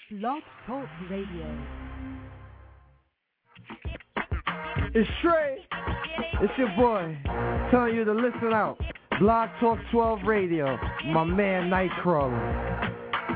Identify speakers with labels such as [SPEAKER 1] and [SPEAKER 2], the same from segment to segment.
[SPEAKER 1] Blog Talk Radio.
[SPEAKER 2] It's Trey. It's your boy. Telling you to listen out. Blog Talk 12 Radio. My man Nightcrawler.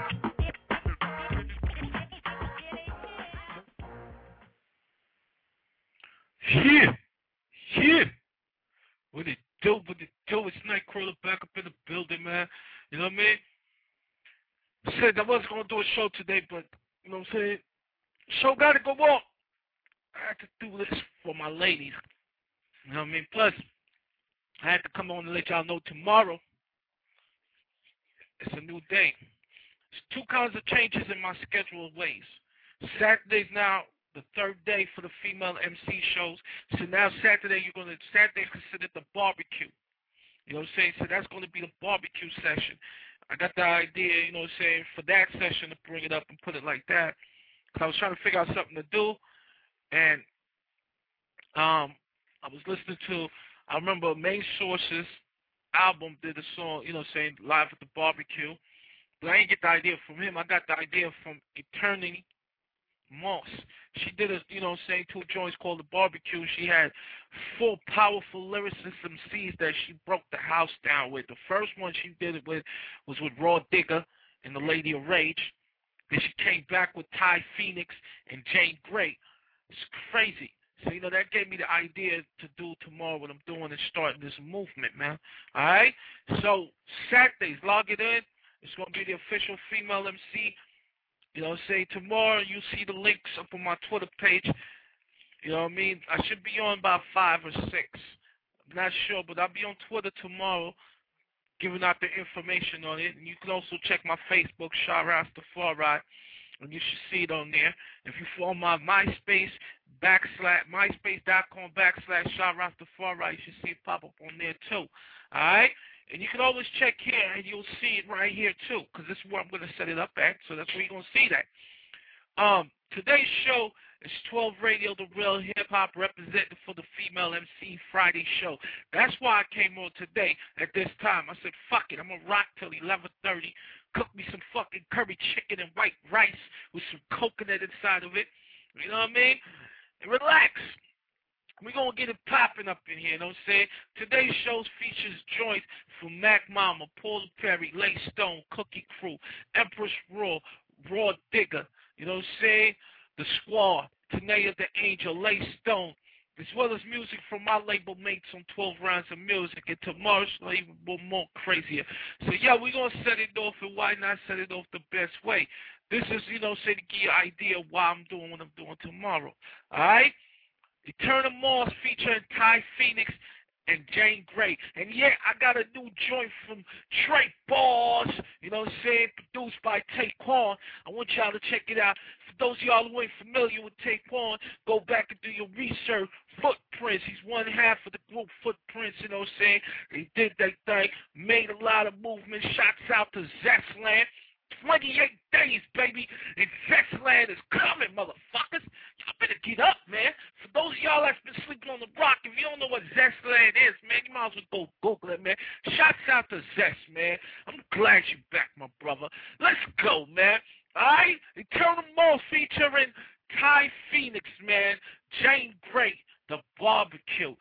[SPEAKER 3] Yeah. What it do? It's Nightcrawler back up in the building, man. You know what I mean? Said I wasn't going to do a show today, but, you know what I'm saying? Show got to go on. I had to do this for my ladies. You know what I mean? Plus, I had to come on and let y'all know tomorrow it's a new day. There's two kinds of changes in my schedule ways. Saturday's now the third day for the female MC shows. So now Saturday's considered the barbecue. You know what I'm saying? So that's going to be the barbecue session. I got the idea, you know what I'm saying, for that session to bring it up and put it like that. Because I was trying to figure out something to do. And I was listening to, I remember Main Source's album did a song, you know what I'm saying, live at the barbecue. But I didn't get the idea from him. I got the idea from Eternity Moss. She did a, you know what I'm saying, two joints called The Barbecue. She had four powerful lyricist MCs that she broke the house down with. The first one she did it with was with Raw Digger and the Lady of Rage. Then she came back with Ty Phoenix and Jane Gray. It's crazy. So, you know, that gave me the idea to do tomorrow what I'm doing and starting this movement, man. All right? So, Saturdays, log it in. It's going to be the official female MC. You know what I'm saying? Tomorrow, you see the links up on my Twitter page. You know what I mean? I should be on about 5 or 6. I'm not sure, but I'll be on Twitter tomorrow giving out the information on it. And you can also check my Facebook, Shah Rastafari, and you should see it on there. If you follow my MySpace, MySpace.com/Shah Rastafari, you should see it pop up on there too. All right? And you can always check here, and you'll see it right here, too, because this is where I'm going to set it up at, so that's where you're going to see that. Today's show is 12 Radio, the real hip-hop representative for the Female MC Friday show. That's why I came on today at this time. I said, fuck it, I'm going to rock till 11:30, cook me some fucking curry chicken and white rice with some coconut inside of it, you know what I mean? And relax. We're going to get it popping up in here, you know what I'm saying? Today's show features joints from Mac Mama, Paul Perry, Lay Stone, Cookie Crew, Empress Raw Digger, you know what I'm saying? The Squad, Tanea the Angel, Lay Stone, as well as music from my label mates on 12 Rounds of Music, and tomorrow's even more crazier. So, yeah, we're going to set it off, and why not set it off the best way? This is, you know, say to give you an idea of why I'm doing what I'm doing tomorrow, all right? Eternal Moss featuring Ty Phoenix and Jane Gray. And yeah, I got a new joint from Trey Balls, you know what I'm saying, produced by Taquan. I want y'all to check it out. For those of y'all who ain't familiar with Taquan, go back and do your research. Footprints, he's one half of the group Footprints, you know what I'm saying. They did their thing, made a lot of movement. Shouts out to Zestland. 28 days, baby, and Zestland is coming, motherfuckers. Y'all better get up, man. For those of y'all that's been sleeping on the rock, if you don't know what Zestland is, man, you might as well go Google it, man. Shouts out to Zest, man. I'm glad you're back, my brother. Let's go, man. All right? Eternal Moss featuring Ty Phoenix, man. Jane Gray, The Barbecue.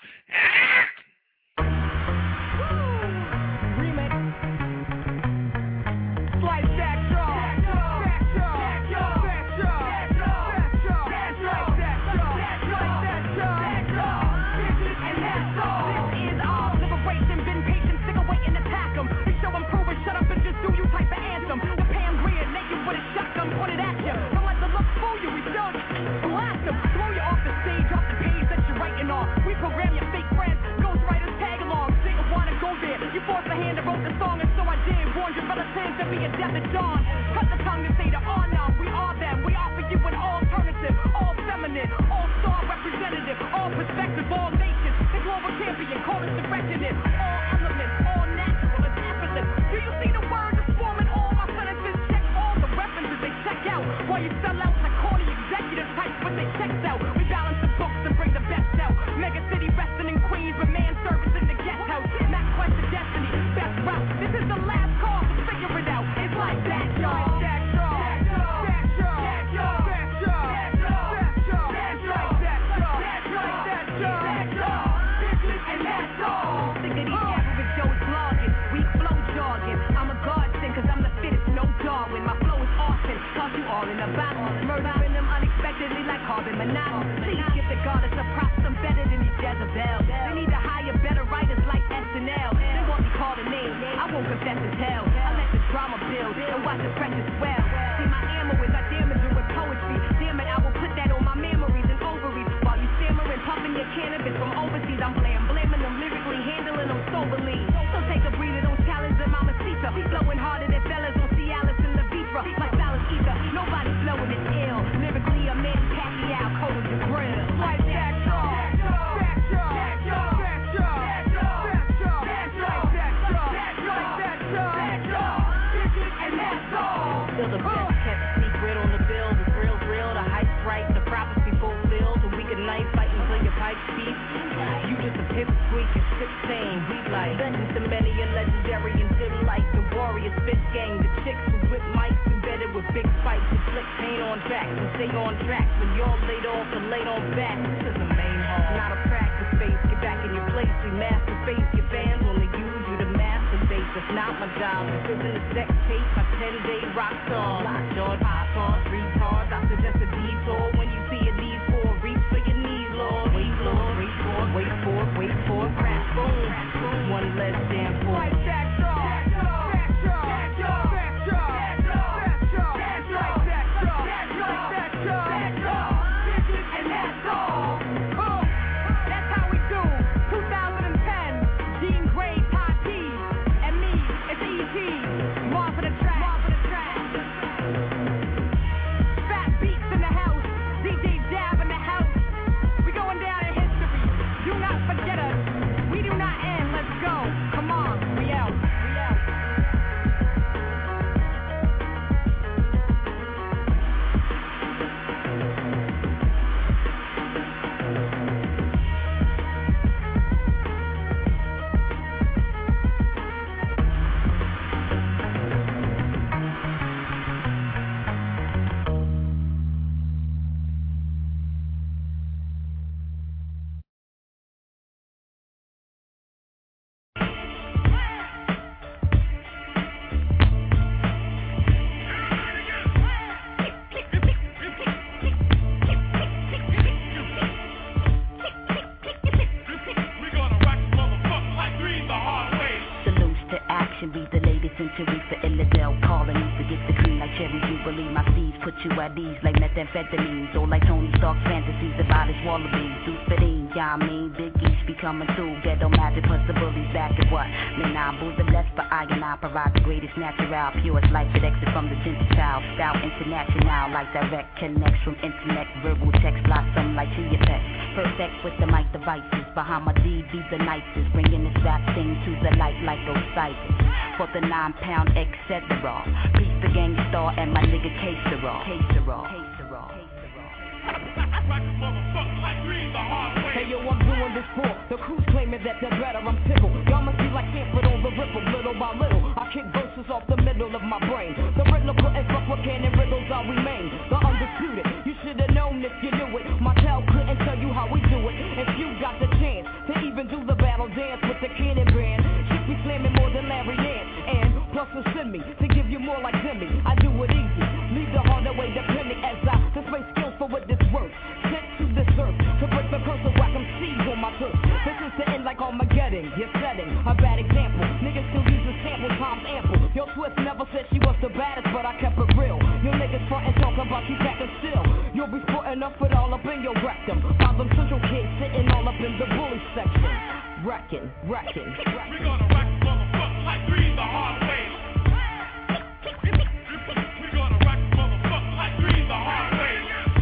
[SPEAKER 4] To be a death at dawn. Cut the tongue and say the honor. We are them. We offer you an alternative, all feminine, all-star representative, all perspective, all nations. The global champion, call us the reckoning. All elements, all natural, it's effortless. Do you see the word that's forming all my sentences? Check all the references they check out. While you sell out like corny executive types with their checks out. We balance the books and bring the best out. Mega city resting in Queens with man service in the guest house. Mac Quest of Destiny, best route. This is the last call. Figure it out. It's like that, y'all. toss you all in a box. Murdering them unexpectedly like carbon monoxide. Please give the goddess a props, I'm better than these Jezebels. They need to hire better writers like SNL. They want me called a name, I won't confess and tell. I let the drama build and watch the pressure swell. See my ammo is I damage it with poetry. Damn it, I will put that on my memories and ovaries. While you stammering, puffing your cannabis from overseas, I'm blaming them lyrically, handling them soberly. So take a breather, don't challenge the mamacita. Flowing harder than fellas on Cialis and the Vitra. Like Dallas ether, nobody flowing is ill. Lyrically, a man Pacquiao, cold as your grill. Like that, still the best kept secret on the bill. The thrill's real, the hype's right, the prophecy fulfilled. The week of night fighting till your pipe speaks. You just a pipsqueak, you're 16. We like legends to many and legendary and dim like the Warriors fit gang. The chicks who whip mics embedded with big spikes and flick paint on tracks and stay on tracks. When you're laid off and laid on back, this is a main hall, not a practice space. Get back in your place, we master face. Your fans only use you to masturbate. That's not my job. This isn't a sex tape. My 10-day rock song. Lockjaw, pop-on, retards. I suggest a detour when you see a need for a reach for your knees, Lord. Wait, Lord, wait for it, crash, boom. One less damn for it.
[SPEAKER 5] At ease like methamphetamines or like Tony Stark's fantasies about his wallabies. Deuce-Fedine, yeah, I mean, Big East be coming through. Ghetto magic plus the bullies back at what? Man, I'm the less for I and I provide the greatest natural, purest life that exit from the Gentile. Style international like direct connects from internet, verbal text blossom like Chia Pet. Perfect with the mic devices. Behind my D, be the nicest. Bringing this rap thing to the light like those cyphers. For the 9-pound etc. Peace the gang star and my nigga K-Sera.
[SPEAKER 4] Hey yo, I'm doing this for the crew's claiming that they're better, I'm tickled. Y'all must be like Stanford on the ripple, little by little. I kick verses off the middle of my brain. The riddle and fuck what can and riddles I remain. The undisputed, you should've known if you knew it. My tell couldn't tell you how we do it. If you got the chance to even do the battle dance with the cannon band, shit be slamming more than Larry Nance. And plus to send me to give you more like Jimmy. I do it easy, leave the harder way depending as I display skills for what this worth. Sent to this earth to break the curse of whack 'em seeds on my turf. This is the end like Armageddon. You're setting a bad example. Niggas still use the sample times ample. Yo, Swift never said she was the baddest, but I kept it real. Your niggas frontin' talking about you packing still. You'll be sporting up with all up in your rectum. Problem Central kids sitting all up in the bully section. Wrecking. We gonna wreck motherfuckers like three the hard way. We gonna wreck motherfuckers like three the hard way.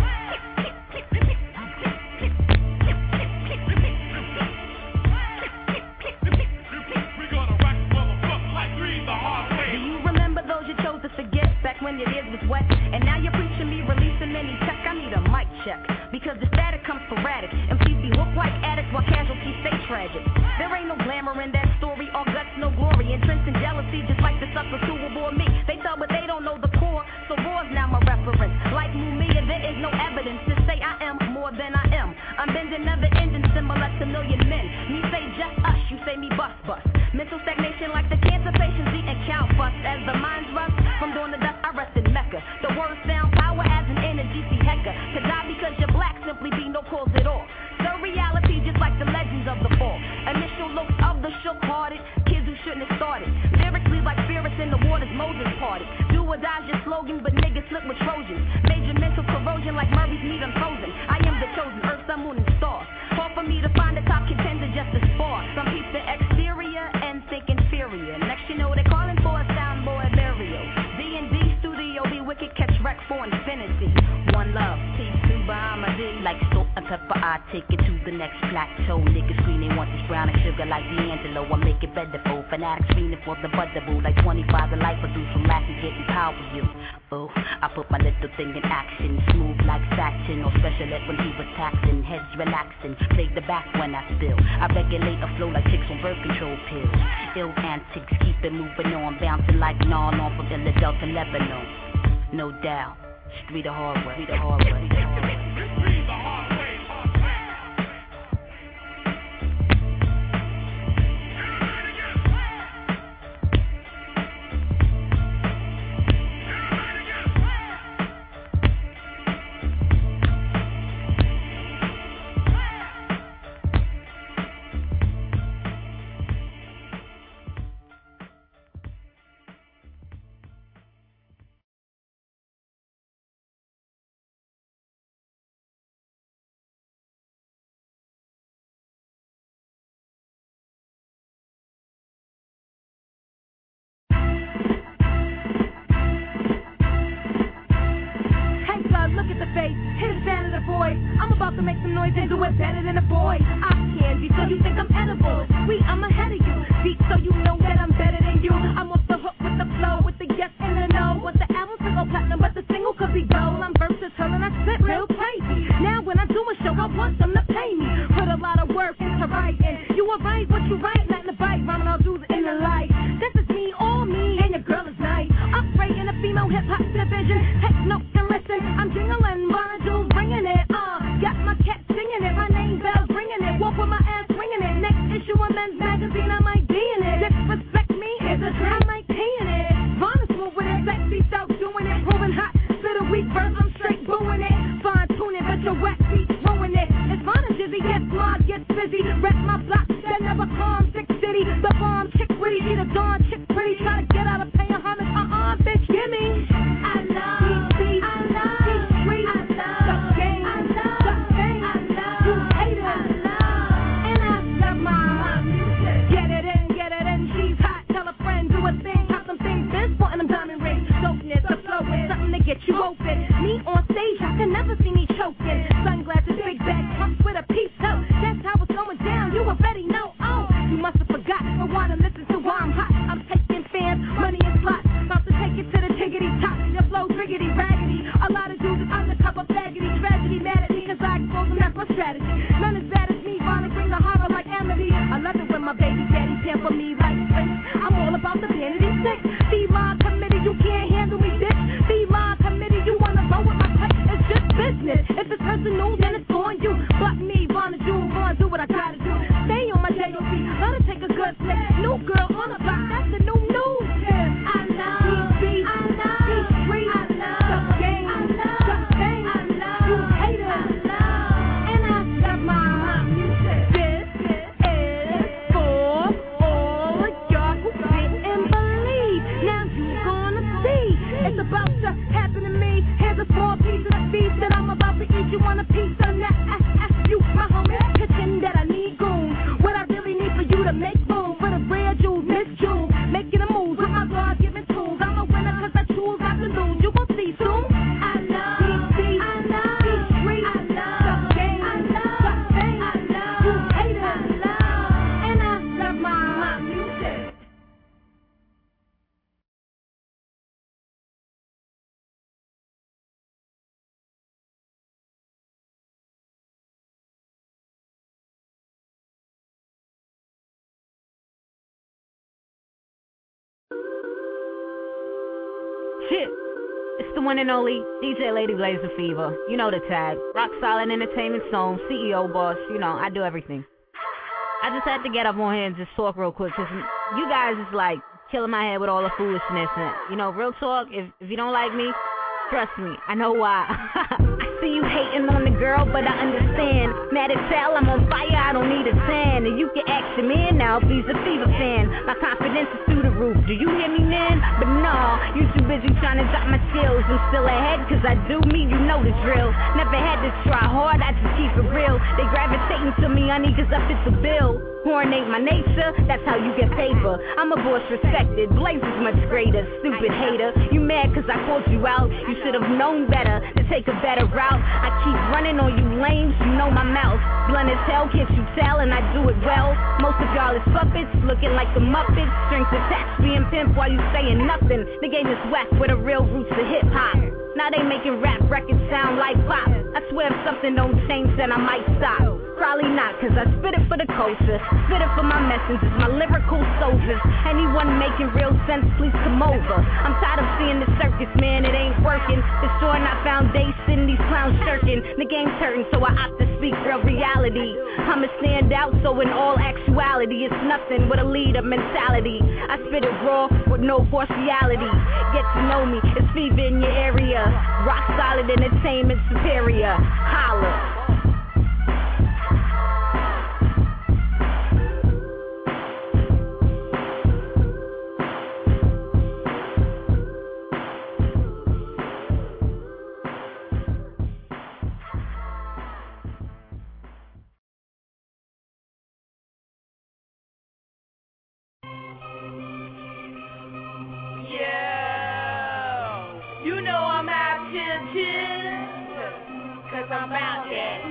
[SPEAKER 4] Back when your ears was wet, and now you're preaching me releasing any check. I need a mic check, because the static comes sporadic. MCs be hooked like addicts while casualties stay tragic. There ain't no glamour in that story, all guts, no glory. Entrenched in jealousy, just like the suckers who will bore me. They thought, but they don't know the core, so war's now my reference. Like Mumia, there is no evidence to say I am more than I am. I'm bending never ending, similar to million men. Me say just us, you say me bust. Mental stagnation like the cancer patients eating cow fuss. As the minds rust from doing the dust, I rest in meth.
[SPEAKER 5] Mecca. The word sound power as an energy, see Hecka. To die because you're black simply be no cause at all. The reality just like the legends of the fall. Initial looks of the shook-hearted kids who shouldn't have started. Lyrically like spirits in the waters Moses parted. Do or die's your slogan, but niggas slip with Trojans. Major mental corrosion like Murray's meat unfrozen. I am the chosen, earth, sun, moon, and stars. Hard for me to find a top contender just to spar. Some peep the exterior and think inferior. Next you know they're calling for a soundboy burial. D&D studio, be wicked, catch wreck for infinity. One love, peace to Bahama D. Like salt and pepper, I take it to the next plateau. Niggas scream they want this brown and sugar like D'Angelo. I make it better for fanatics screaming for the buttable. Like 25 the life produce from laughing, getting power you. Oh, I put my little thing in action. Smooth like satin or special ed when he was taxing. Heads relaxing, play the back when I spill. I regulate a flow like chicks on birth control pills. Ill antics, keep it moving on. Bouncing like Gnarl on from Philadelphia, Lebanon. No doubt, street of hard way, street of hard way, street of hard way. I'm about to make some noise and do it better than a boy. I candy, so you think I'm edible. Sweet, I'm ahead of you. Beat, so you know that I'm better than you. I'm off the hook with the flow, with the yes and the no. Want the album to go platinum, but the single could be gold. I'm versatile and I spit real crazy. Now when I do a show, I want them to pay me. Put a lot of work into writing. You are right, what you write, nothing to bite. Rhyming all dudes in the light. This is me, all me, and your girl is nice. Upgrade in the female hip-hop division. Take notes and listen. I'm jingling, Bonjour, bringing it. Got my cat singing it, my name bells ringing it. Walk with my ass swinging it. Next issue of Men's Magazine, I might be in it. Disrespect me is a trend, I might pee in it. Vaughn is smooth with it, sexy self doing it. Proving hot, spit a weak verse, I'm straight booing it. Fine tuning, but your whack beats ruin it. It's Vaughn and Jizzy, get smart, get busy. Rap my block, that never calm, Sick City. The bomb, chick witty, she the dawn, chick pretty. Try to get out of paying homage, bitch, gimme. I love, I love, street, I love, the game, I love. Get you open. Me on stage, I can never see me choking. Sunglasses, big bag, pumps with a piece up. That's how it's going down. You already know. Oh, you must have forgot. But why to listen to why I'm hot? I'm taking fans, money and slots. About to take it to the tiggity top. Your flow riggedy, raggedy. A lot of dudes is undercover baggedy. Tragedy, mad at me, cause I expose them. That's my strategy. None as bad as me. Wanna bring the horror like Amity. I love it when my baby daddy pamper me like Prince. I'm all about the vanity sex. Be my committee, you can't handle me, bitch. Be my committee, you wanna roll with my pipe, it's just business. If it's personal, then it's on you. But me, Vaughn and June, gonna do what I gotta do. Stay on my J.O.B., let her take a good flick. New girl on the block, that's the new news. I love, I love, street, I love, the game, I love, the fame, I love, you haters, I love, and I love my music. This is for all of y'all who didn't believe. Now you gonna see. It's about to happen to me. Here's a small piece of the feast that I'm about to eat. You want a piece of that? You, my homie, pitching that I need goons. What I really need for you to make room for the rare jewels, Miss Jewel. Making a move with my God-given tools. I'm a winner cause I choose not to lose. You gon' see soon. I love, I love, street, I love, the game, I love, the fame, I love, you haters, I love, and I love my music. Shit, it's the one and only DJ Lady Blazer Fever. You know the tag. Rock Solid Entertainment Zone, CEO boss. You know, I do everything. I just had to get up on here and just talk real quick because you guys is like killing my head with all the foolishness. And, you know, real talk, if you don't like me,
[SPEAKER 6] Trust me, I know why. I see you hating on the girl, but I understand. Mad at tell, I'm on fire, I don't need a tan. And you can ask your man now if he's a Fever fan. My confidence is through the roof, do you hear me, man? But no, you too busy trying to drop my skills. I'm still ahead, cause I do me, you know the drill. Never had to try hard, I just keep it real. They gravitating to me, honey, cause I fit the bill. Porn ain't my nature, that's how you get paper. I'm a boss respected, Blaze is much greater. Stupid hater, you mad cause I called you out. You should've known better, to take a better route. I keep running on you lames, you know my mouth. Blunt as hell, can't you tell, and I do it well. Most of y'all is puppets, looking like the Muppets. Strings attached, being pimp while you saying nothing. The game is whack with the real roots of hip-hop. Now they making rap records sound like pop. I swear if something don't change then I might stop. Probably not, cause I spit it for the culture. Spit it for my messengers, my lyrical soldiers. Anyone making real sense, please come over. I'm tired of seeing the circus, man, it ain't working. Destroying our foundation, these clowns shirking. The game's hurting, so I opt to speak real reality. I'ma stand out, so in all actuality, it's nothing but a leader mentality. I spit it raw, with no partiality. Get to know me, it's Fever in your area. Rock solid entertainment superior. Holla.
[SPEAKER 4] I'm out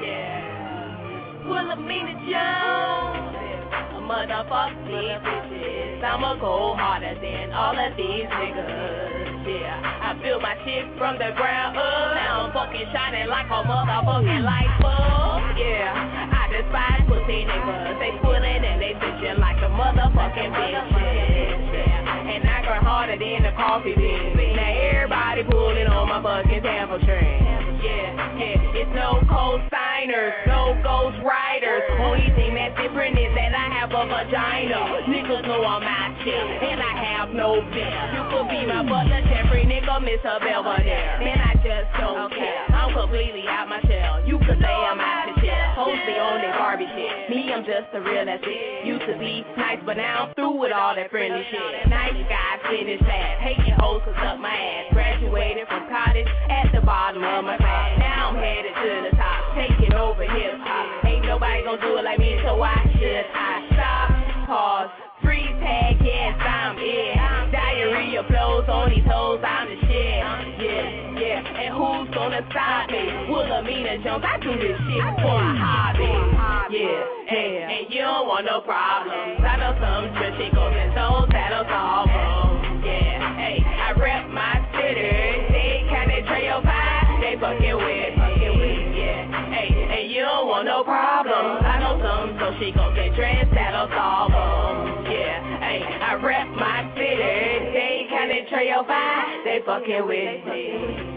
[SPEAKER 4] there, Full of Mina Jones. Motherfuck these bitches. I'ma go harder than all of these niggas. Yeah, I built my shit from the ground up. Now I'm fucking shining like a motherfucking light bulb. Yeah, I despise pussy niggas. They pulling and they bitching like a motherfucking bitches. Yeah, and I go harder than the coffee bean. Now everybody pulling on my fucking Tampa train. Yeah, it's no co-signers, no ghost riders. Only thing that's different is that I have a vagina. Niggas know I'm out shit, and I have no fear. You could be my butler, Jeffrey, nigga, Mr. Belvedere. Man, I just don't care. I'm completely out my shell. You could say I'm out the shit. Hoes be on that garbage shit. Me, I'm just the real, that's it. Used to be nice, but now I'm through with all that friendly shit. Nice guys finish fast. Hating hoes to suck my ass. Graduated from college at the bottom of my class. Now I'm headed to the top, taking over hip-hop. Ain't nobody gonna do it like me, so why should I stop? Pause, freeze tag, yes, I'm it. Diarrhea flows on these hoes, I'm the shit. Yeah, and who's gonna stop me? Wilhelmina Jones, I do this shit for a hobby. Yeah, and you don't want no problems. I know some chicos and souls that'll solve them. Yeah, hey, I rep my city. They kinda trail by. They fucking with, yeah. Hey, and you don't want no problems. I know some, so she gon' get dressed, that'll solve them. Yeah, hey, I rep my city. They kinda trail by. They fucking with me.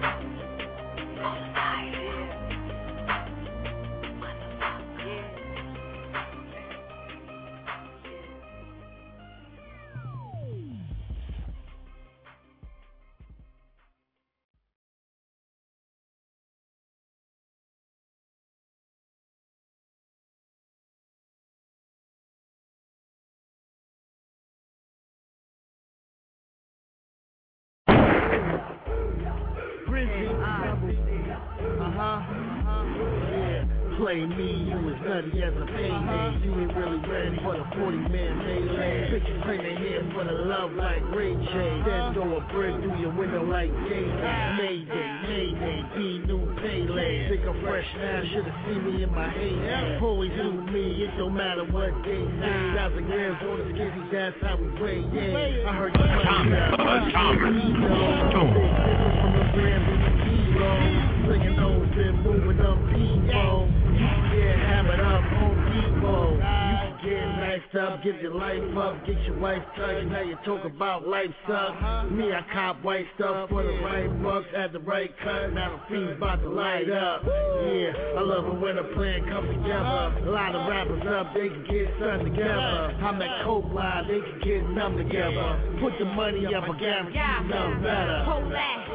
[SPEAKER 7] Play me, you was nutty as a payday. You ain't really ready for the 40-man melee. Bitches bring their hand for the love like Ray J. Then throw a brick through your window like Mayday. Mayday, B new Pele. Think I'm fresh now, should've seen me in my heyday. Always knew me, it don't matter what they say. 1,000 grams on the skizzy, that's how we weigh. Yeah, I heard you money now. From the grams and the kilos. Singing those and moving up people. You can get hammered up on people. You can get knifed up, give your life up, get your wife touched. Now you talk about life sucks. Me, I cop white stuff for the right bucks at the right cut. Now the fiend's about to light up. Yeah, I love it when a plan comes together. A lot of rappers up, they can get something together. I'm that coke line, they can get numb together. Put the money up, I guarantee nothing better.
[SPEAKER 6] Hold that.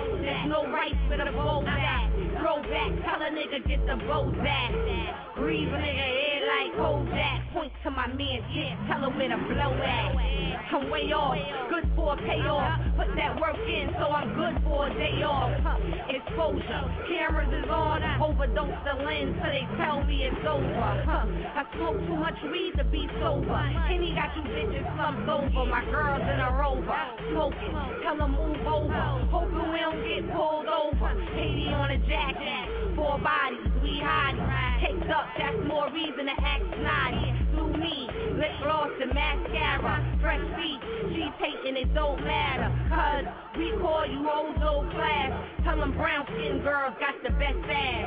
[SPEAKER 6] no rights for the bow back. Throw back, tell a nigga get the bow back. Breathe a nigga head like Kojak. Point to my man's hip, tell him where to blow at. I'm way off, good for a payoff. Put that work in, so I'm good for a day off. Exposure, cameras is on. Overdose the lens, so they tell me it's over. I smoke too much weed to be sober. Henny got you bitches slumped over. My girl's in a Rover, smoking. Tell them move over. Hoping we don't get pulled over. Haiti on a jacket, 4 bodies, we hide. Takes up, that's more reason to act snotty. Through me, lip gloss and mascara. Fresh feet, she's hating, it don't matter. Cause we call you old class. Tell them brown skin girls got the best ass.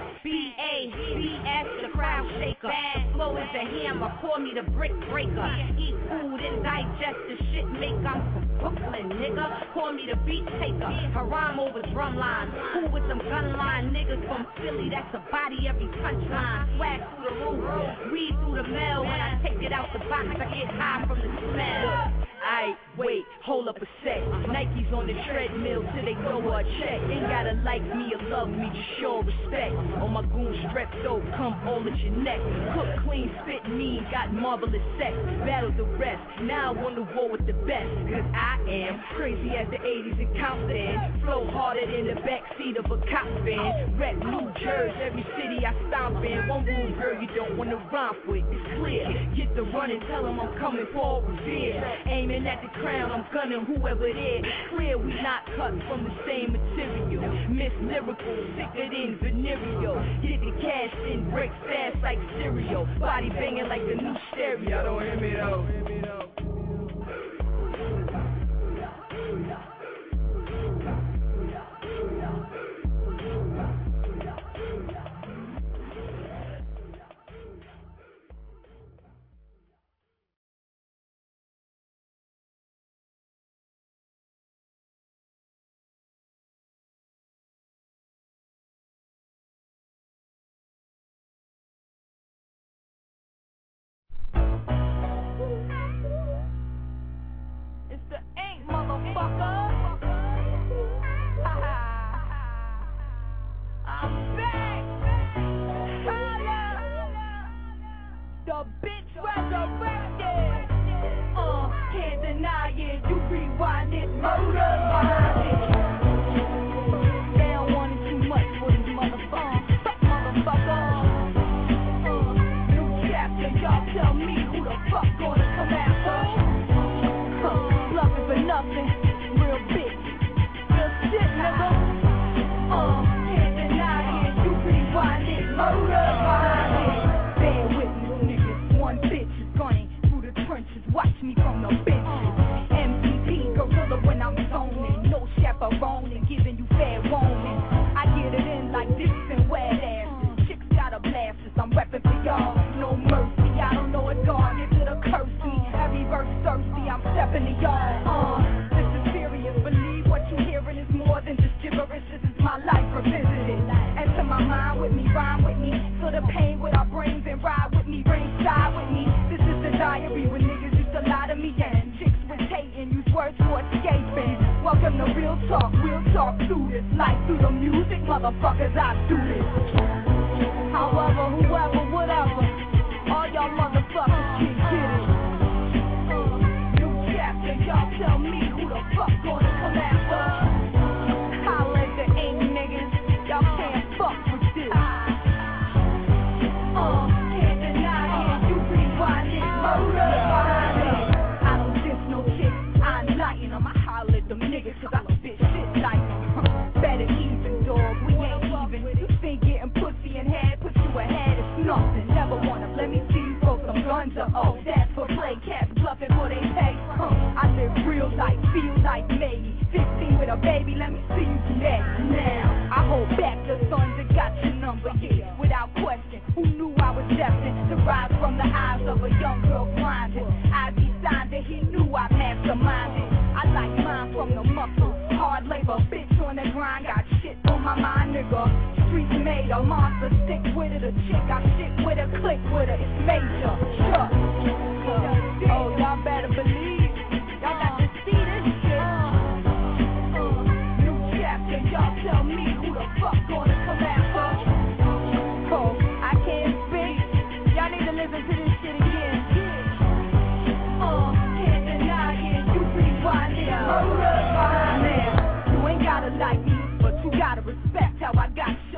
[SPEAKER 6] B-A-B-S, the crowd shaker. The flow is the hammer, call me the brick breaker. Eat food and digest the shit make. I'm from Brooklyn, nigga. Call me the beat taker. Haram over drum line. Who with them gun line niggas from Philly? That's a body every punchline. Swag through the roof, weed through the mail. When I take it out the box, I get high from the smell. Aight, wait, hold up a sec. Nike's on the treadmill till they throw her a check. Ain't gotta like me or love me, just show respect. On my goon strep dope, come all at your neck. Cook clean, spit mean, got marvelous sex. Battle the rest, now I wanna war with the best. Cause I am crazy as the 80s in Compton. Flow harder than the backseat of a cop van. Rep New Jersey, every city I stop in. One rule, girl, you don't wanna romp with. It's clear, get the run and tell them I'm coming for revere. Aiming at the crown, I'm gunning whoever it is. Clear we not cut from the same material. Miss Lyrical, sicker than venereal. Get the cash in, break fast like cereal. Body banging like the new stereo. Y'all don't hear me though.
[SPEAKER 4] Y'all tell me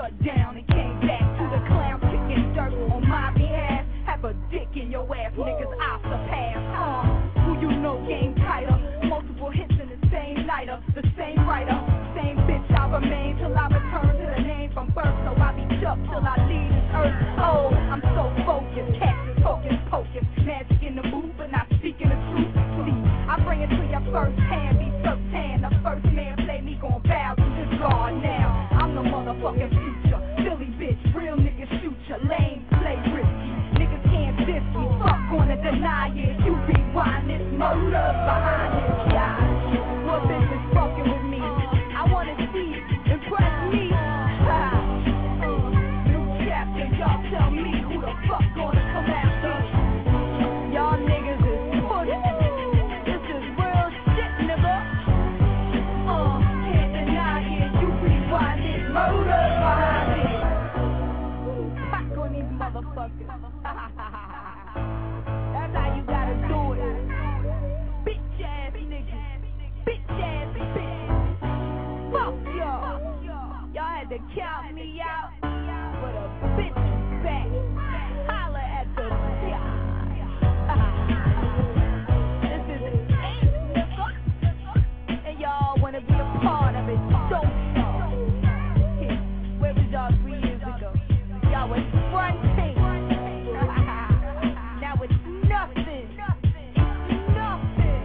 [SPEAKER 4] shut down and came back to the clown kicking dirt on my behalf. Have a dick in your ass, niggas off the path. Who you know game tighter, multiple hits in the same lighter, the same writer, same bitch I remain till I return to the name from birth. So I be chucked till I leave this earth. Oh, I'm so focused, cactus, hocus pocus, magic in the mood, but not speaking the truth. See, I bring it to your first hand, be first-hand. The first man play me gon' bow to this God now. I'm the motherfucking future, Philly bitch, real niggas shoot ya, lame play risky. Niggas can't diss me, fuck gonna deny it. You rewind this murder behind this guy. What bitch is fucking with me? I wanna see, impress me. New chapter, y'all tell me who the fuck gonna come after. Y'all niggas is pussy. This is real shit, nigga. Can't deny it. You rewind this murder behind it. Fuck on these motherfuckers. That's how you gotta do it. Bitch ass niggas. Bitch ass bitch. Fuck y'all. Y'all had to count me out. But a bitch is back. Holla at the sky. This is ain't nigga. And y'all wanna be a part of it. Don't y'all. Where was y'all 3 years ago? Y'all was fronting. Now it's nothing. It's nothing.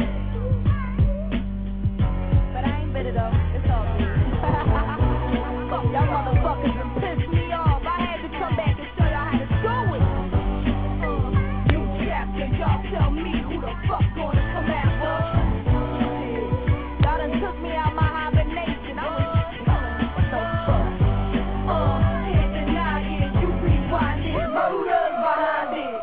[SPEAKER 4] But I ain't bitter though. It's all good. Fuck y'all motherfuckers and piss me off. I had to come back and show y'all how to do it. New chapter, y'all tell me who the fuck gonna come after. Y'all done took me out my hibernation. I was chillin', what the fuck? Can't deny it. You rewind it, murder behind it.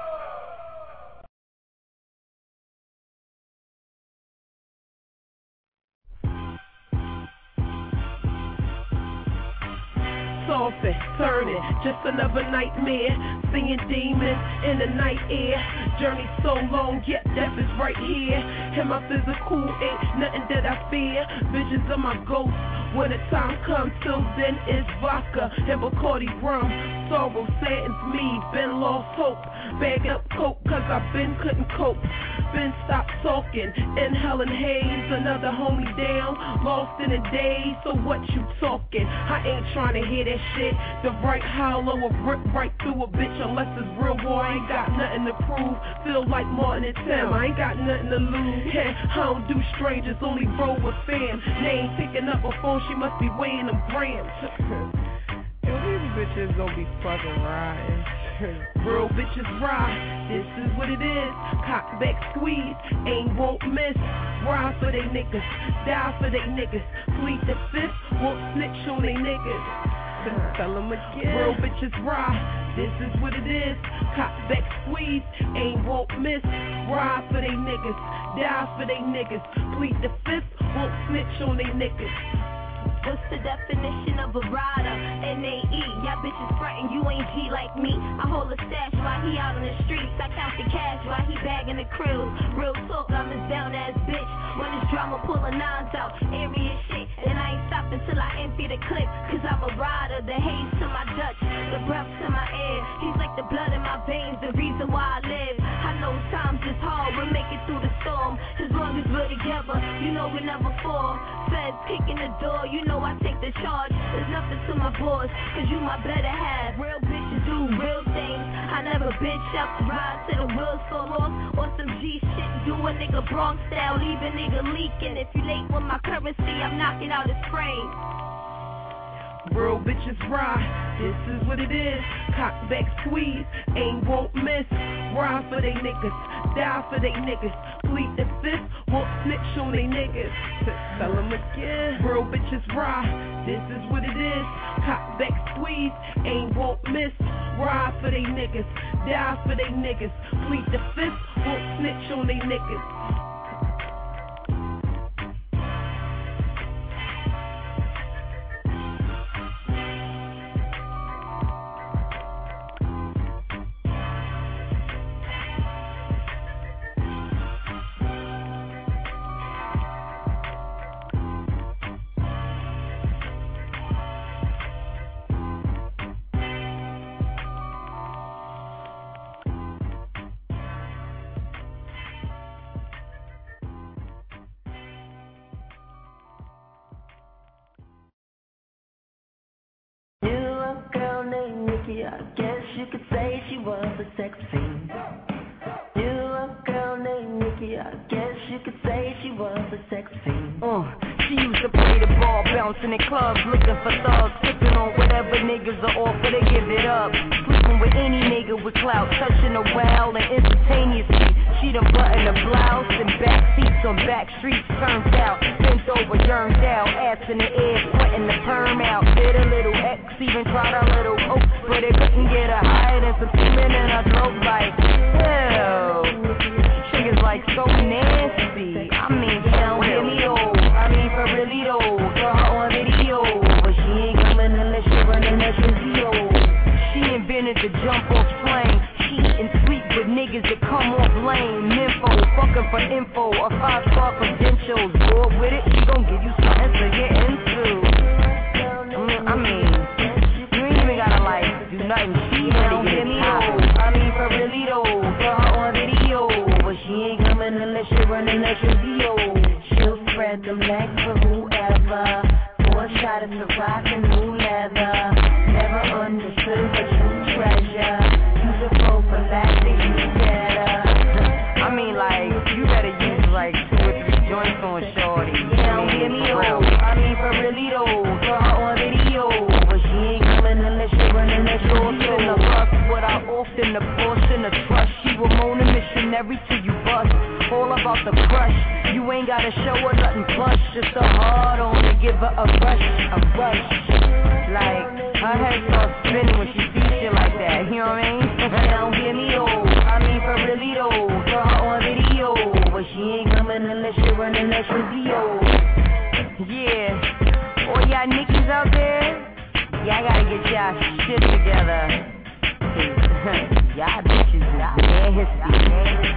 [SPEAKER 8] Soft and turning, just another nightmare. Seeing demons in the night air. Journey so long, yet death is right here. And my physical ain't nothing that I fear. Visions of my ghost. When the time comes, till then it's vodka and Bacardi rum. Sorrow saddens me, been lost hope. Bag up coke, cause I been couldn't cope. Been stopped talking, inhaling haze. Another homie down, lost in a daze. So what you talking? I ain't trying to hear that shit. The right hollow will rip right through a bitch. Unless it's real war, I ain't got nothing to prove. Feel like Martin and Tim, I ain't got nothing to lose. Yeah, I don't do strangers, only roll with fam. They ain't picking up a phone, she must be weighing them grams.
[SPEAKER 9] Yo, these bitches don't be fucking riding.
[SPEAKER 8] Real bitches ride, this is what it is. Cock back squeeze, aim won't miss. Ride for they niggas, die for they niggas. Plead the fifth, won't snitch on they niggas.
[SPEAKER 9] Tell them again.
[SPEAKER 8] Real bitches ride, this is what it is. Cock back squeeze, aim won't miss. Ride for they niggas, die for they niggas. Plead the fifth, won't snitch on they niggas.
[SPEAKER 6] What's the definition of a rider? N-A-E, y'all bitches frontin', you ain't G like me. I hold a stash while he out on the streets. I count the cash while he bagging the krills. Real talk, I'm his down ass bitch. When it's drama, pullin' nines out, area shit. And I ain't stopping till I empty the clip. Cause I'm a rider, the haze to my Dutch, the breath to my air. He's like the blood in my veins, the reason why I live. I know times is hard, we'll make it through the storm. As long as we're together, you know we never fall. Feds kicking the door, you know I take the charge. There's nothing to my boss, cause you my better half. Real bitches do real things. I never bitch up, ride till the wheels fall off. Or some G shit, do a nigga Bronx style, leave a nigga leaking. If you late with my currency, I'm knocking out his frame.
[SPEAKER 8] Real bitches ride, this is what it is. Cock back squeeze, aim won't miss. Ride for they niggas, die for they niggas. Plead the fifth, won't snitch on they niggas.
[SPEAKER 9] Tell them again.
[SPEAKER 8] Real bitches ride, this is what it is. Cock back squeeze, aim won't miss. Ride for they niggas, die for they niggas. Plead the fifth, won't snitch on they niggas.
[SPEAKER 10] could say she was a sex fiend. Knew a girl named Nikki, I guess you could say she was a sex fiend.
[SPEAKER 11] She used to play the ball, bouncing in clubs, looking for thugs, sipping on whatever niggas are offer to give it up. Sleeping with any nigga with clout, touching her well and instantaneously. She done buttoned her blouse and back seats on back streets, turned out, bent over, yearned out, ass in the air, sweating the perm out. Did a little X, even tried a little O, but it couldn't get her higher than some semen in her throat like, hell. Niggas like so nasty. I mean, don't hear me old. I mean, for really though. Throw her on video, but she ain't coming unless she running that video. She invented the jump off slang. Cheat and sleep with niggas that come off lame. Nympho, fucking for info or 5-star credentials. Bored with it, she gon' give you something to get into. I mean, you ain't even gotta like do nothing. She don't hear me old. I mean, for really though. Throw her on video. She ain't coming unless she running that video. She'll spread the legs for whoever. 4 shots of rock and new leather. Never understood but true treasure. Use a prophylactic, you better. I mean like, you better use like 2 or 3 joints on shorty. Don't hear me old. I mean for really though. Throw her on video. But she ain't coming unless she running that video. In the bus, what I often the portion of trust. She Ramona missionary to you bust. All about the crush. You ain't gotta show her nothing plush. Just a hard on to give her a rush. Like, her head starts spinning when she sees shit like that. You know what I mean? Don't hear me old. I mean for really though. Throw her on video. But she ain't coming unless she running that video. Yeah. All y'all niggas out there, y'all gotta get y'all shit together. Y'all bitches is man history.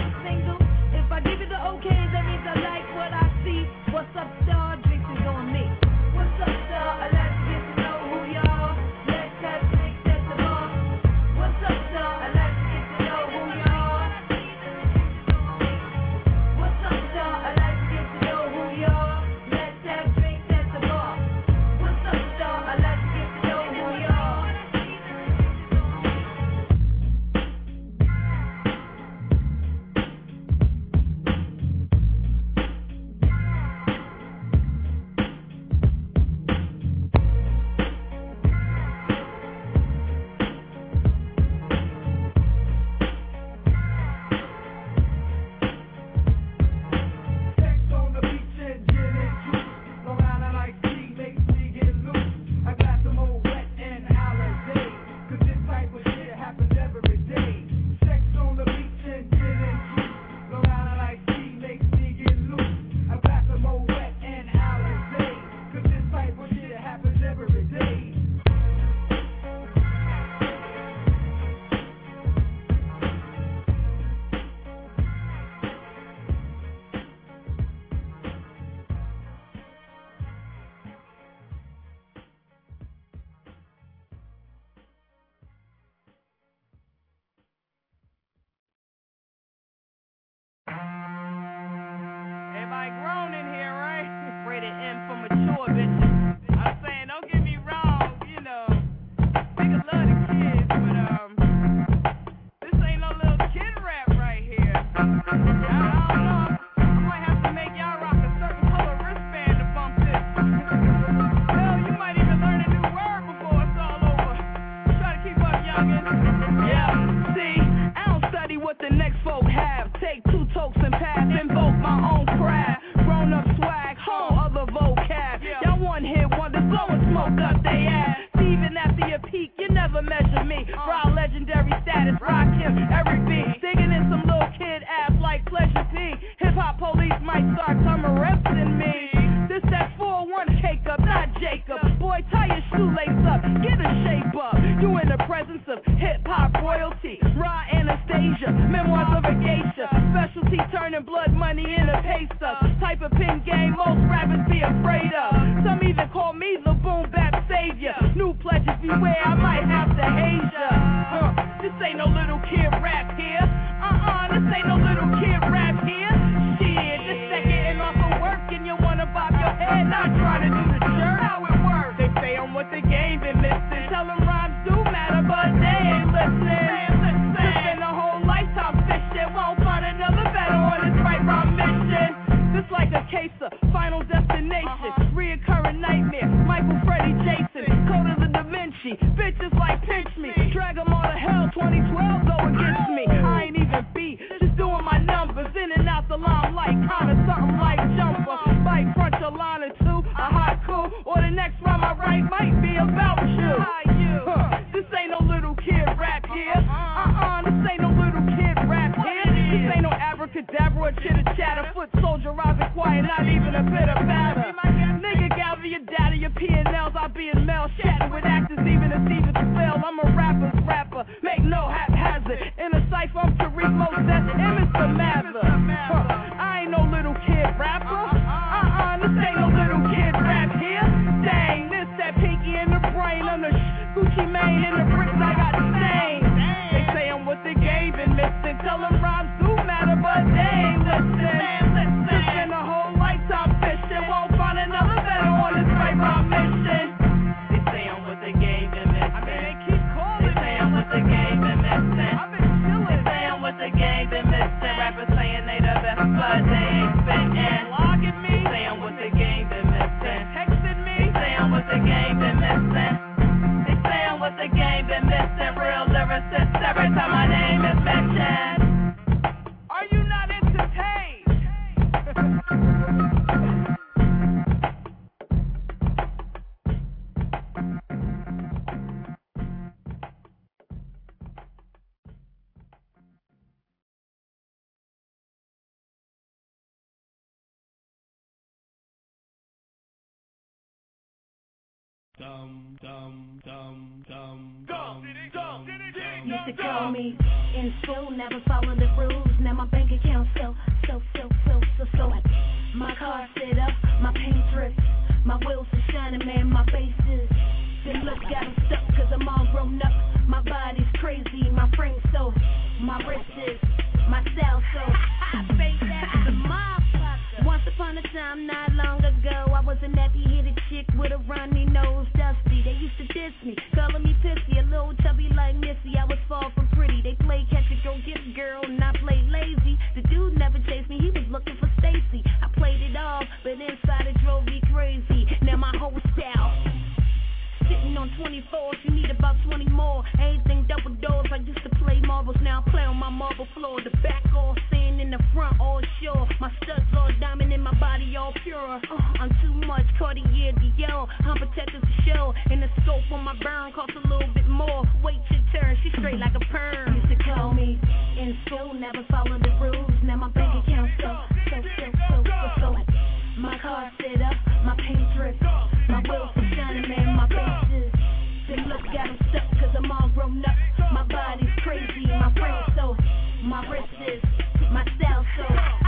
[SPEAKER 12] What's up, star? Drinks is on me.
[SPEAKER 4] it, bitches. I'm saying, don't get me wrong, you know. Niggas love the kids, but this ain't no little kid rap right here. I don't know. I might have to make y'all rock a certain color wristband to bump this. Hell, you might even learn a new word before it's all over. Try to keep up, youngin'. Yeah, see, I don't study what the next folk have. Take two tokes and pass, invoke my own craft. Grown up swag, whole other vocab. Y'all one hit wonders, blowing smoke up they ass. Even after your peak, you never measure me. Raw legendary status, rock him every beat. Digging in some little kid ass like Pleasure P. Hip hop police might start coming arresting me. This that 401 cake up, not Jacob. Boy, tie your shoelace up, get a shape up. You in the presence of hip hop royalty. Raw Anastasia, memoirs of a geisha. Specialty turning blood money into pay stuff. Type of pin game most rappers be afraid of. Some even call me the boom bap savior. New pledges beware, I might have to haze ya. This ain't no little kid rap here. This ain't no little kid rap here. Shit, this second and off of work and you wanna bob your head, not trying to do the shirt. How it works? They say I'm what the game been missing. Tell them rhymes do matter, but they ain't listening. Spend a whole lifetime fishing, won't find another better on this right rhyme mission. This like a case of Final Destination, reoccurring nightmare. Michael, Freddy, Jason, Code of the Da Vinci. Bitches like pinch me, drag them all to hell. 2012 go against me. I ain't even beat, just doing my numbers in and out the limelight, kinda something like jumper. Bite front your line or two, a haiku, or the next rhyme I write might be about you. This ain't no little kid rap here. This ain't no little kid rap here. This ain't no abracadabra or chitter chatter. Foot soldier rising quiet, not even a bit of batter. Nigga, gather your data, your P&Ls. I be in mail, chatting with actors, even if Steven fail. I'm a rapper's rapper, make no haphazard. In a cipher, I'm Tariq Moses and Mr. Mather. I ain't no little kid rapper. This ain't no little kid rap here. Dang, this that pinky in the brain. I'm the Gucci Mane in the bricks, I got stains. They say I'm what the game been missing. Tell them rhymes do matter, but they ain't listen. Spend a whole lifetime fishing, won't find another better on this right rhyme mission. They say I'm what the game been missing. I mean, they keep calling. They say I'm what the game been missing. I've been chilling. They say I'm what the game been missing. Rappers saying they the best, but they ain't spitting. Logging me. They say I'm what the game been missing. Texting me. They say I'm what the game been missing. They say I'm what the game been missing. Real lyricists every time my name is mentioned. Are you not entertained?
[SPEAKER 6] Used to call me in school, never followed the rules. Now my bank account so. My car set up, my paint drips, my wheels are shining, man, my face is. This look got them stuck, cause I'm all grown up. My body's crazy, my frame so. My wrist is, my style so. That's the motherfucker. Once upon a time, not long ago, I was a nappy-headed chick with a runny nose, dusty. They used to diss me, calling me pissy, a little chubby like Missy. I was far from pretty. They played catch and go get a girl, and I played lazy. The dude never chased me, he was looking for Stacy. I played it off, but inside it drove me crazy. Now my whole style sitting on 24s, you need about 20 more. Anything double doors, I used to play marbles, now I play on my marble floor. The back all sand in the front all sure. My studs all diamond and my body all pure. I'm too much Cartier Dior, I'm protected to show. And the scope on my burn costs a little bit more. Wait your turn, she straight like a perm. Used to call me in school, never followed the rules. Now my bank account so. My car set up, my paint drips, my wheels are shining, man, my face is. They look got them stuck, cause I'm all grown up. My body's crazy, my frame so. My wrist is, my style so.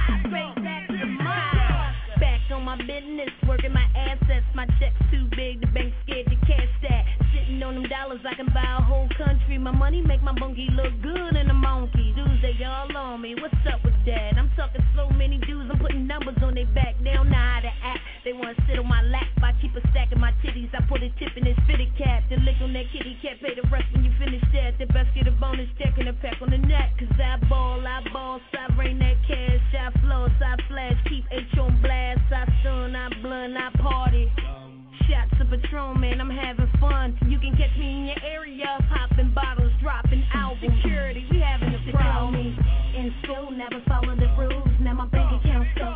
[SPEAKER 6] Back on my business, working my assets. My check's too big, the bank's scared to cash that. Sitting on them dollars, I can buy a whole country. My money make my bunkie look good in a monkey. Dudes, they all on me, what's up with that? I'm talking so many dudes, I'm putting numbers on their back. They don't know how to act, they They want to sit on my lap. I keep a stack of my titties. I put a tip in his fitted cap. Then lick on that kitty cat. Pay the rest when you finish that. The best get a bonus check and a peck on the neck. Cause I ball, I rain that cash. I floss, I flash. Keep H on blast. I stun, I blunt, I party. Shots of Patron, man, I'm having fun. You can catch me in your area, popping bottles, dropping albums. Security, we having a problem. In school, never follow the rules. Now my bank account so.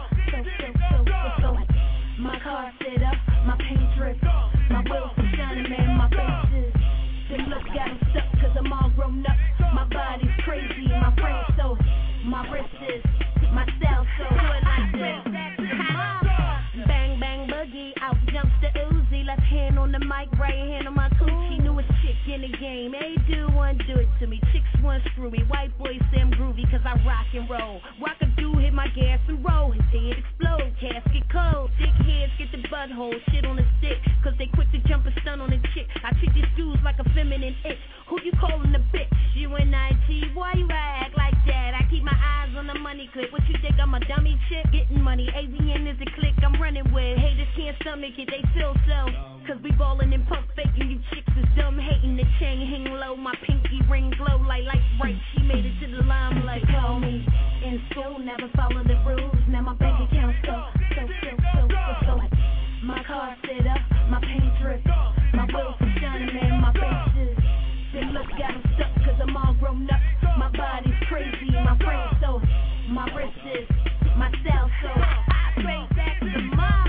[SPEAKER 6] My car set up, my paint drip. My wheels are shining, man, my face is. The look got them stuck, cause I'm all grown up. My body's crazy, my brain so. My wrist is, my style so. Do it like this. Bang, bang, boogie, out jumps the Uzi. Left hand on the mic, right hand on my coochie. Newest chick in the game, hey do one, do it to me. Chicks want screw me, white boys say I'm groovy cause I rock and roll. Rock a dude, hit my gas and roll. His head explode, casket cold. Thick heads get the butthole, shit on the stick. Cause they quick to jump and stun on a chick. I treat these dudes like a feminine itch. Who you calling a bitch? You and IT, why you act like that? I keep my eyes on the money clip. What you think I'm a dummy chick? Getting money, AVN is a click I'm running with. Haters can't stomach it, they feel so. Cause we ballin' and pump faking, you chicks is dumb hating. The chain hang low, my pinky ring glow like light bright. She made it to the limelight. Call me in school, never follow the rules. Now my bank account so. My car set up, my paint drip. My wheels are shining, man, my face is. They look got them stuck cause I'm all grown up. My body's crazy, my brain so. My wrist is, my style so. I bring back the mob.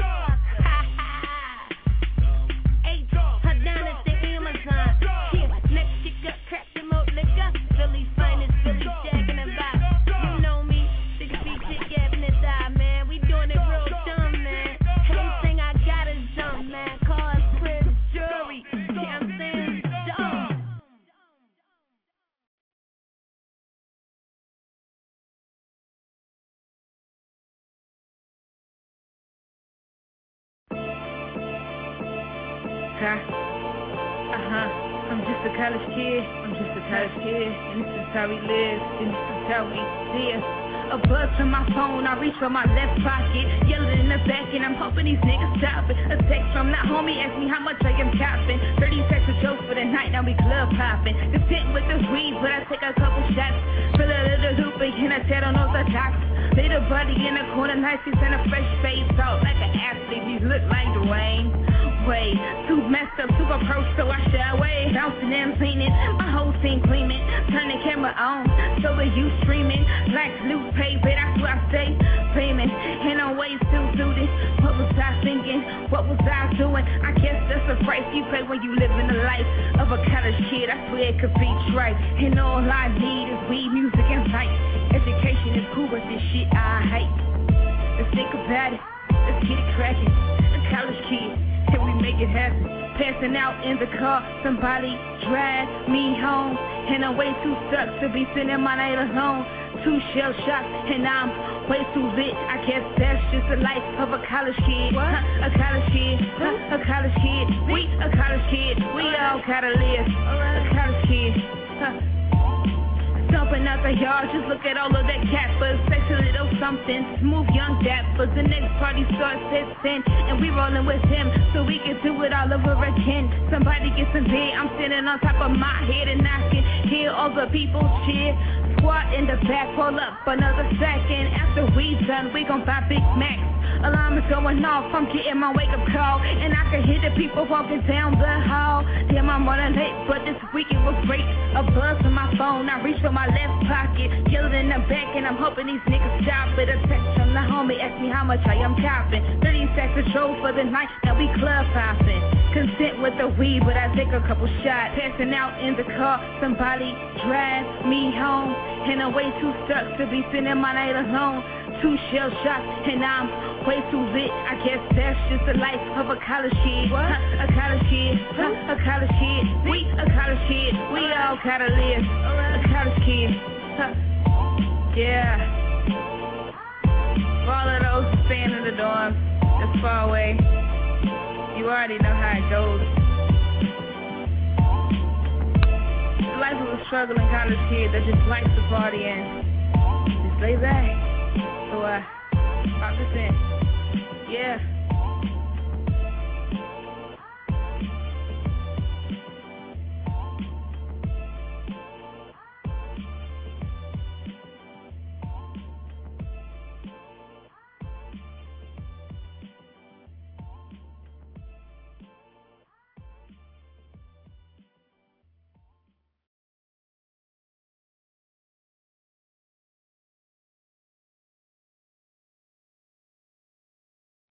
[SPEAKER 6] H, her down at the Amazon. Yeah, next chick up, crack them out, liquor. Philly's finest, Philly jagging and vibe. You know me, 6 feet chick gapping his eye, man. We doing it real dumb, man. Everything I got is dumb, man. Cars, cribs, jewelry. Yeah, I'm saying dumb. I'm just a college kid, and this is how we live, and this is how we live. A buzz from my phone, I reach for my left pocket, yelling in the back, and I'm hoping these niggas stop it. A text from that homie asked me how much I am copping. 30 seconds of jokes for the night, now we club popping. Content with the weed, but I take a couple shots. Fill a little hoop and I tell on those attacks. Little buddy in the corner, nice, he's in a fresh face, talk like an athlete, he look like Dwayne. Way too messed up, super pro, so I shy away. Bouncing and leaning, my whole scene gleaming. Turn the camera on, so are you streaming? Like loose pay, but that's where I stay dreaming. And I'm way too suited. What was I thinking? What was I doing? I guess that's the price you pay when you live in the life of a college kid. I swear it could be trite. And all I need is weed, music, and light. Education is cool, but this shit I hate. Let's think about it. Let's get it cracking. A college kid. And we make it happen. Passing out in the car, somebody drive me home. And I'm way too stuck to be sitting my night alone. 2 shell shots and I'm way too lit. I guess that's just the life of a college kid. What? A college kid, a college kid. We a college kid, we all gotta live. A college kid. Stomping out the yard, just look at all of that cappers. Sexy little something, smooth young dappers. The next party starts at 10, and we rolling with him, so we can do it all over again. Somebody get some bed, I'm sitting on top of my head, and I can hear all the people cheer. Squat in the back, pull up another second. After we done, we gon' buy Big Macs. Alarm is going off, I'm getting my wake up call, and I can hear the people walking down the hall. Damn, I'm running late, but this week it was great. A buzz on my phone, I reach for my left pocket, yelling in the back, and I'm hoping these niggas stop it. A text from the homie, ask me how much I am copping. 30 seconds patrol for the night, now we club popping. Consent with the weed, but I take a couple shots. Passing out in the car, somebody drive me home, and I'm way too stuck to be spending my night alone. 2 shell shots, and I'm way too lit. I guess that's just the life of a college kid. What? A college kid, a college kid. We a college kid, we all gotta live. A college kid, yeah. For all of those who staying in the dorms, that's far away, you already know how it goes. The life of a struggling college kid that just likes to party and just lay back. So, pop this in. Yeah.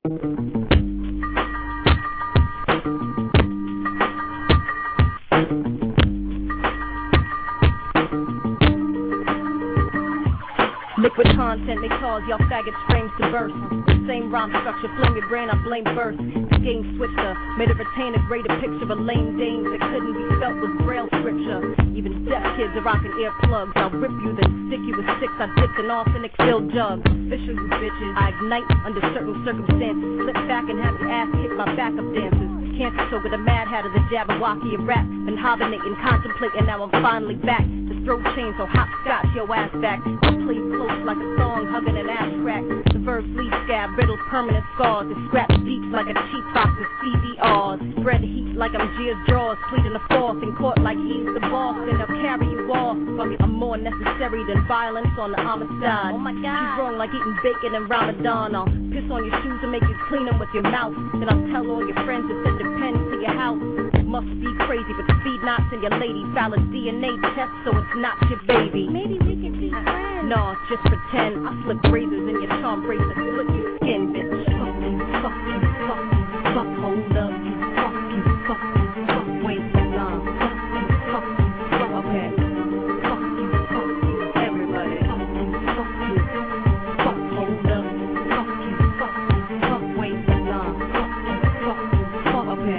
[SPEAKER 12] Liquid content may cause y'all faggots frames to burst. The same rhyme structure, flame your brain, I blame birth. The game switcher made it retain a greater picture of lame dames that couldn't be felt with braille scripture. Even deaf kids are rocking earplugs. I'll rip you, then stick you with sticks I dipped in authentic filled jugs. Official, you bitches. I ignite under certain circumstances. Slip back and have your ass kicked by backup dancers. Cancer so with a mad hat of the Jabberwocky of rap. Been hibernating, contemplating, now I'm finally back. The throat chain so hopscotch your ass back. I'll play close like a song, hugging an ass crack. The verbs leaf scab, riddles, permanent scars. It scraps deep like a cheap box of CVRs. Spread heat like I'm Gia's drawers. Pleading the fourth in court like he's the boss. Then they'll carry you off. I'm more necessary than violence on the homicide. Oh my God. She's wrong like eating bacon in Ramadan. I'll piss on your shoes and make you clean them with your mouth. Then I'll tell all your friends to send the pens to your house. Must be crazy, but speed knots in your lady. Valid DNA test, so it's not your baby. Maybe we can be friends. No, just pretend. I slip razors in your charm bracelet, split your skin, bitch. Fuck you, fuck you, fuck you, fuck, hold up, you, fuck you, fuck you, fuck, wait, long, fuck you, fuck you, fuck, okay. Fuck you, fuck you, everybody. Fuck you, fuck you, fuck, hold up, fuck you, fuck you, fuck, wait, long, fuck you, fuck you, fuck, okay.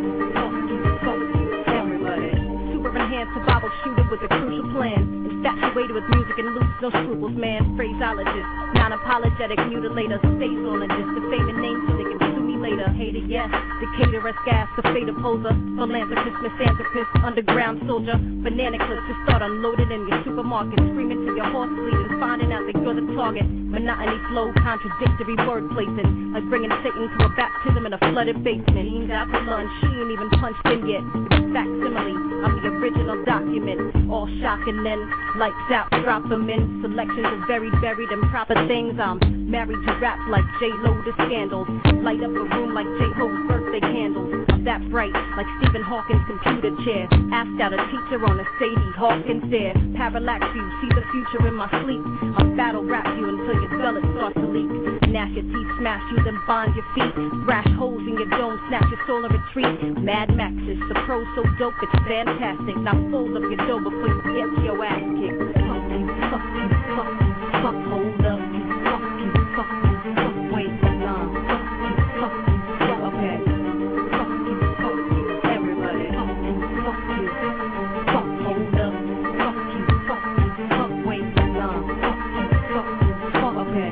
[SPEAKER 12] Survival shooter with a crucial plan. Infatuated with music and loose, no scruples, man. Phraseologist, non-apologetic mutilator. Stays on a list, the famous name so they can sue me later. Hater, yes, Decatur, gas, the fate opposer. Philanthropist, misanthropist, underground soldier. Banana clips to start unloaded in your supermarket. Screaming to your horse bleeding, finding out that you're the target. Monotony flow, contradictory word placing. Like bringing Satan to a baptism in a flooded basement. Eating out for lunch, she ain't even punched in yet. It's facsimile, I'm the original document. All shocking then, lights out, drop them in. Selections of very buried and proper things. I'm married to rap like J-Lo to scandals. Light up a room like J-Ho's birthday candles. I'm that bright, like Stephen Hawking's computer chair. Asked out a teacher on a Sadie Hawkins stare. Parallax you, see the future in my sleep. I'll battle rap you until your gullet starts to leak. Gnash your teeth, smash you, then bind your feet. Thrash holes in your dome, snatch your soul and retreat. Mad Maxes, the pro so dope, it's fantastic. Now fold up your dough before you get your ass kicked. Fuck you, fuck you, fuck you, fuck, hold up, you, fuck you, fuck you, fuck, wait, long, fuck you, fuck you, fuck, okay. Fuck you, everybody. Fuck you, fuck, hold up, fuck you, fuck, wait, long, fuck you, fuck, okay.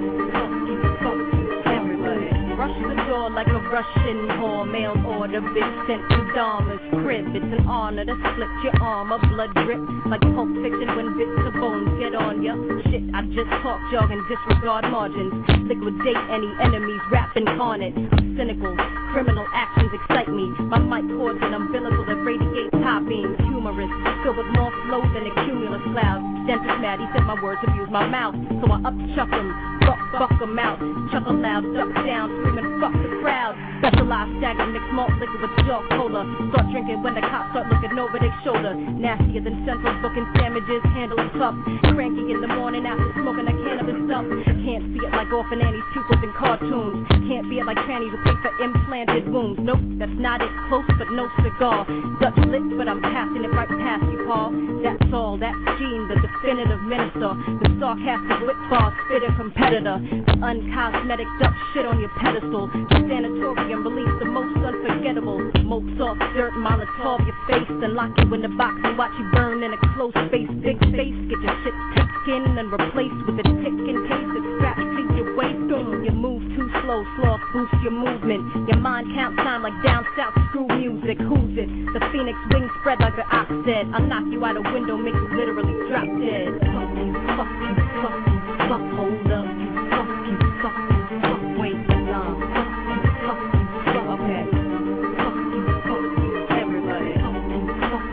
[SPEAKER 12] Fuck you, everybody. Rush the door like a Russian whore, mail order, bitch sent to Dahmer's crib. It's an honor to split your arm, a blood drip like Pulp Fiction when bits of bones get on ya. Shit, I just talk, jog, and disregard margins. Liquidate any enemies, rap incarnate. I'm cynical, criminal actions excite me. My mic cords and umbilical that radiate top beams. Humorous, filled with more flow than a cumulus cloud. Dentist mad, he said my words abuse my mouth, so I upchuck him, buck him out. Chuckle loud, duck down, screaming fuck the crowd. Specialized stagger, mixed malt liquor with jaw cola. Start drinking when the cops start looking over their shoulder. Nastier than Central booking sandwiches, handle it tough. Cranky in the morning after smoking that cannabis stuff. Can't see it like Orphan Annie's pupils in cartoons. Can't be it like trannies with paper implanted wounds. Nope, that's not it, close but no cigar. Dutch lit, but I'm passing it right past you, Paul. That's all, that's Gene, the definitive minister. The sarcastic wit bar spitter competitor. The uncosmetic duck shit on your pedestal. The sanatorium release the most unforgettable. Mozart, dirt, Molotov your face. Then lock you in the box and watch you burn in a close space. Big space, get your shit taken and replaced with a tick in case it's strapped to your waist. You move too slow, sloth boost your movement. Your mind counts time like down south screw music. Who's it? The phoenix wings spread like an ox said. I'll knock you out a window, make you literally drop dead. Fuck you, fuck you, fuck you, fuck, hold up, you, fuck you, fuck you, fuck, wait, long, fuck you, fuck you, fuck, okay. Fuck you, everybody. Fuck you,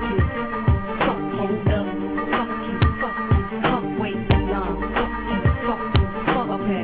[SPEAKER 12] fuck, hold up, fuck you, fuck, wait, long, fuck you, fuck, okay.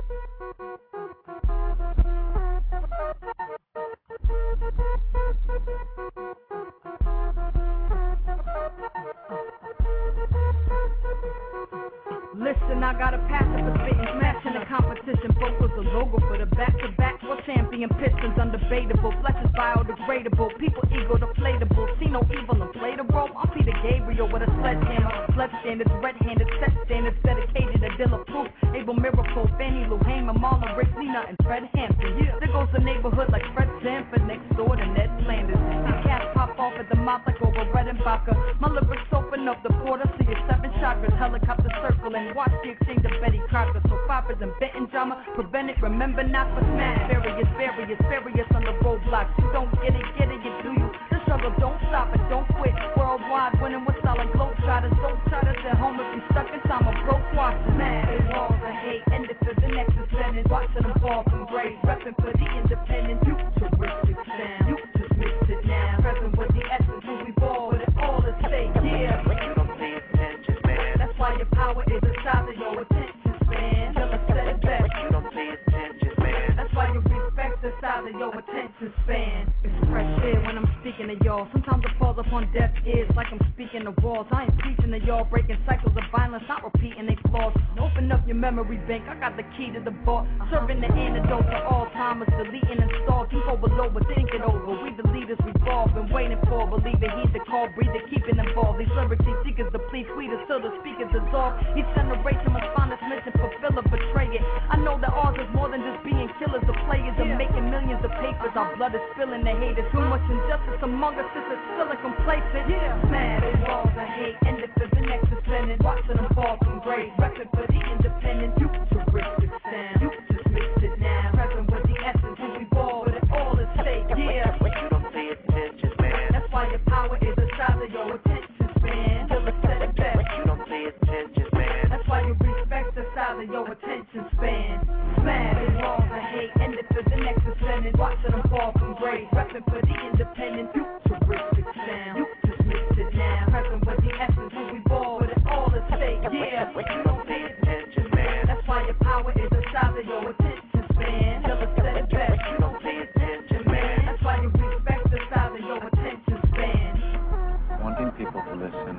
[SPEAKER 13] Listen, I got a passion for spitting, smashing the competition. Vocals a logo for the back-to-back world champion Pistons, undebatable. Flesh is biodegradable, people ego deflatable. See no evil inflatable. I'm Peter Gabriel with a sledgehammer. Left standards, red-handed, set standards, dedicated to Dilla Proof, Abel Miracle, Fannie Lou Hamer, Marlon, Rick Lena, and Fred Hampton. There goes the neighborhood like Fred Sanford, next door to Ned Flanders. These cats pop off at the mouth like over Redenbacher. My lyrics open up the portal, see your 7 chakras, helicopter circling. Watch the exchange of Betty Crocker, so poppers and Benton drama. Prevent it, remember not for smash. Various on the roadblocks. You don't get it, you do you. The struggle, don't stop it, don't quit. Worldwide, winning with solid globetrotters. Don't try to sit home if you stuck in time of broke watches. Mad, they walls of hate, and if the next is sentence. Watching them fall from grace, repping for the independent. You terrific sound, you just missed it now. Present with the essence, who we ball with it all is fake, yeah.
[SPEAKER 14] But you don't pay attention, man.
[SPEAKER 13] That's why your power is the size of your attention span. Never said it best.
[SPEAKER 14] But you don't pay attention, man.
[SPEAKER 13] That's why you respect the size of your attention span. It's fresh air when I'm speaking to y'all. Sometimes it falls upon deaf ears like I'm speaking to walls. I ain't preaching to y'all, breaking cycles of violence, not repeating they flaws. Open up your memory bank, I got the key to the vault. Serving the antidote to all timers, deleting and stall. Keep overload, but think it over. We the leaders revolve, been waiting for. Believe it, heed the call, breathe it, keep it involved. These lyrics, these seekers deplete, sweetest till the speakers dissolve. Each generation must find its mission, fulfill or betray it. I know that ours is more than just being killers of players and making millions of papers. Our blood is spilling, the haters. Too much injustice among us, it's still complacent. Mad, they walls of hate, and if there's the next descendant, watching them fall from grace. Repping for the independent, you terrific sound. You just mixed it now. Present with the essence, who we ball with it all is fake, yeah.
[SPEAKER 14] But you don't pay attention, man.
[SPEAKER 13] That's why your power is the size of your attention span. Never said it best.
[SPEAKER 14] But you don't pay attention, man.
[SPEAKER 13] That's why you respect the size of your attention span. Mad, they walls of hate, and if there's the next descendant, watching them fall from grace. Repping for the independent, you terrific sound. You just mixed it now. Present with the essence, who we ball with it all is fake, yeah.
[SPEAKER 14] But you don't pay attention, man.
[SPEAKER 13] That's why your power is the size of your attention span. Never said it best.
[SPEAKER 14] But you don't pay attention, man.
[SPEAKER 13] That's why you respect the size of your attention span.
[SPEAKER 15] Wanting people to listen,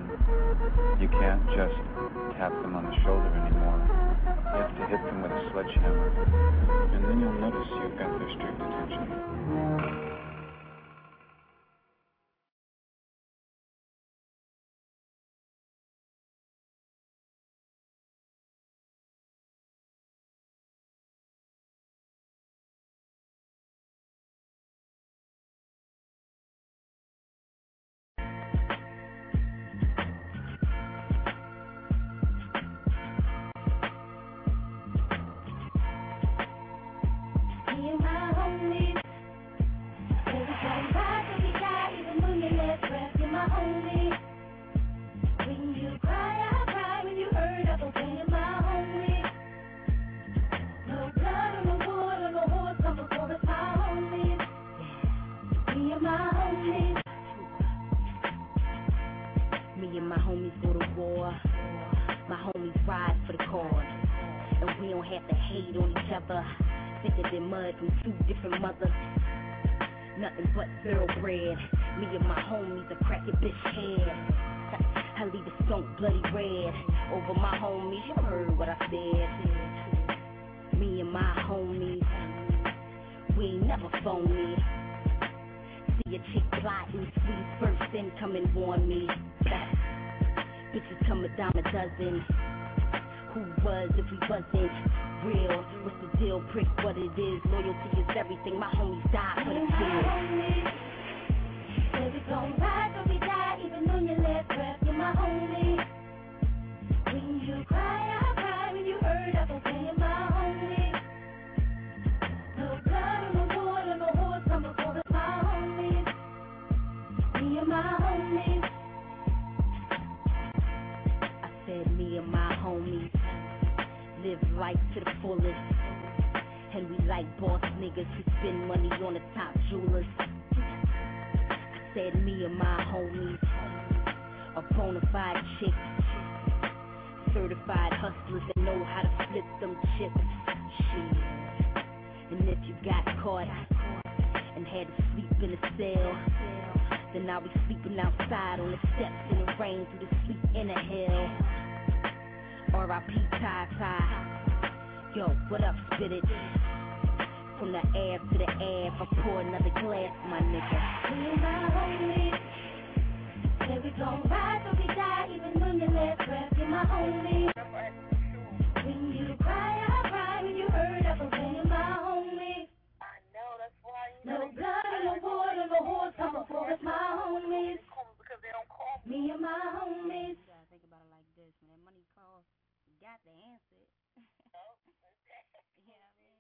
[SPEAKER 15] you can't just tap them on the shoulder anymore. You have to hit them with a sledgehammer, and then you'll notice you've got their strict attention.
[SPEAKER 5] Certified hustlers that know how to flip them chips. shit. And if you got caught and had to sleep in a cell, then I'll be sleeping outside on the steps in the rain through the sleep in the hell. R.I.P. Ty. Yo, what up, spit it? From the ab to the ab, I pour another glass, my nigga.
[SPEAKER 16] Me and my homies, say we gon' ride till we die, even when your last breath, you're my homie. When you cry, I cry, when you hurt, I forget you're my homie. I know, that's why you know. No blood and no water, no horse, come before it's my homies. Because they don't call me. Me and my homies.
[SPEAKER 5] You gotta think about it like this, when that money calls, you got to answer it. Yeah, I mean.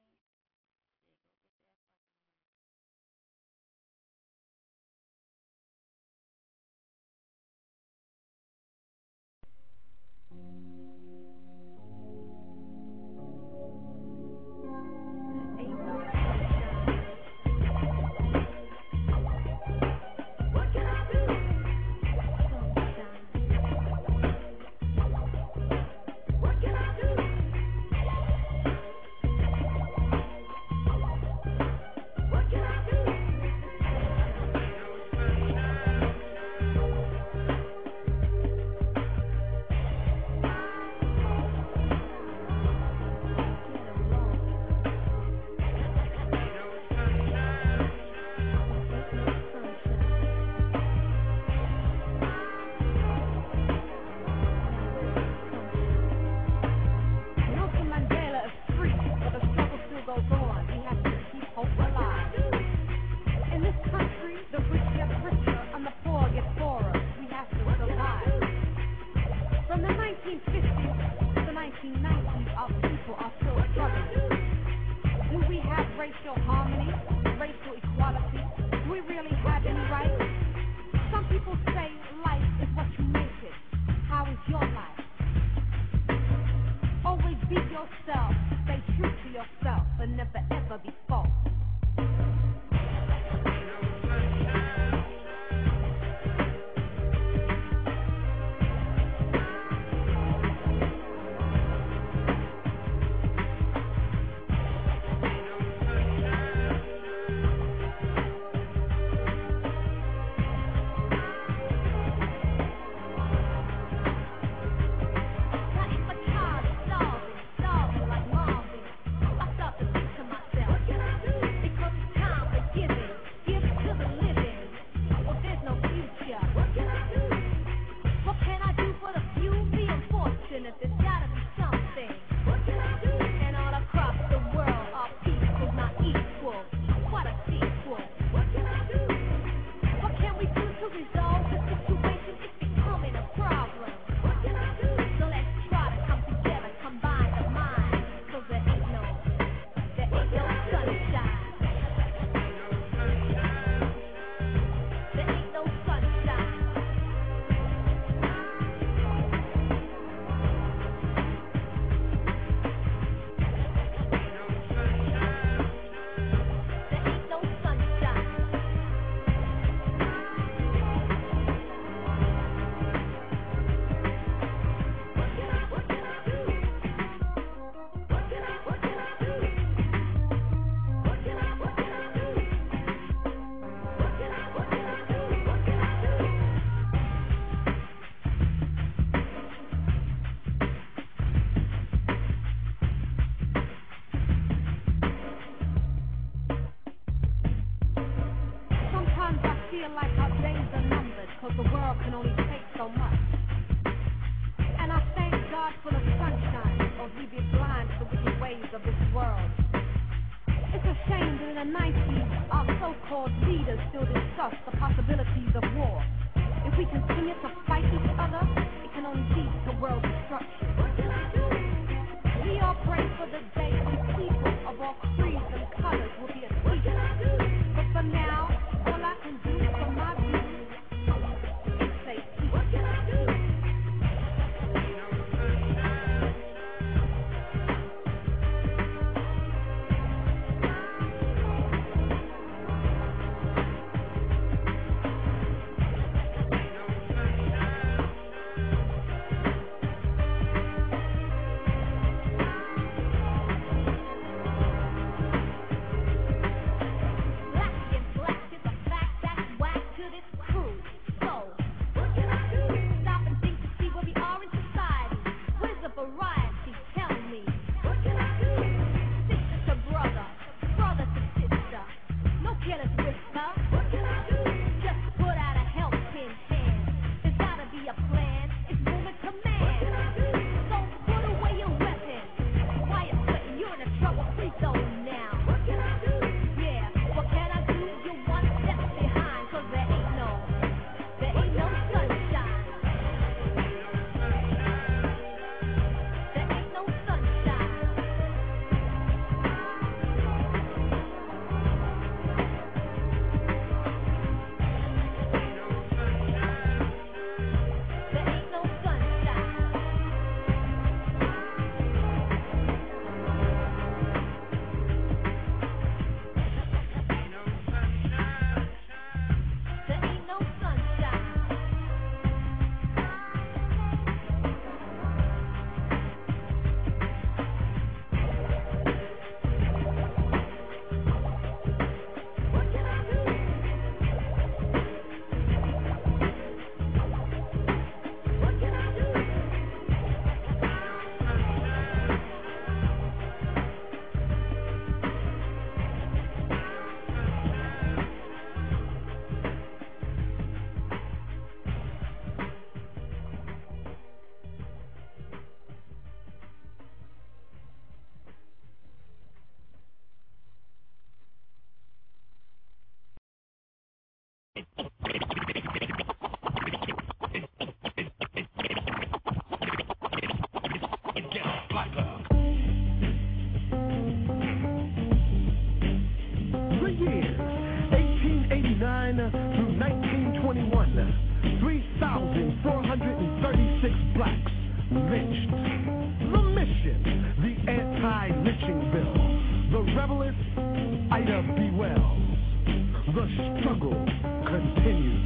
[SPEAKER 17] struggle continues.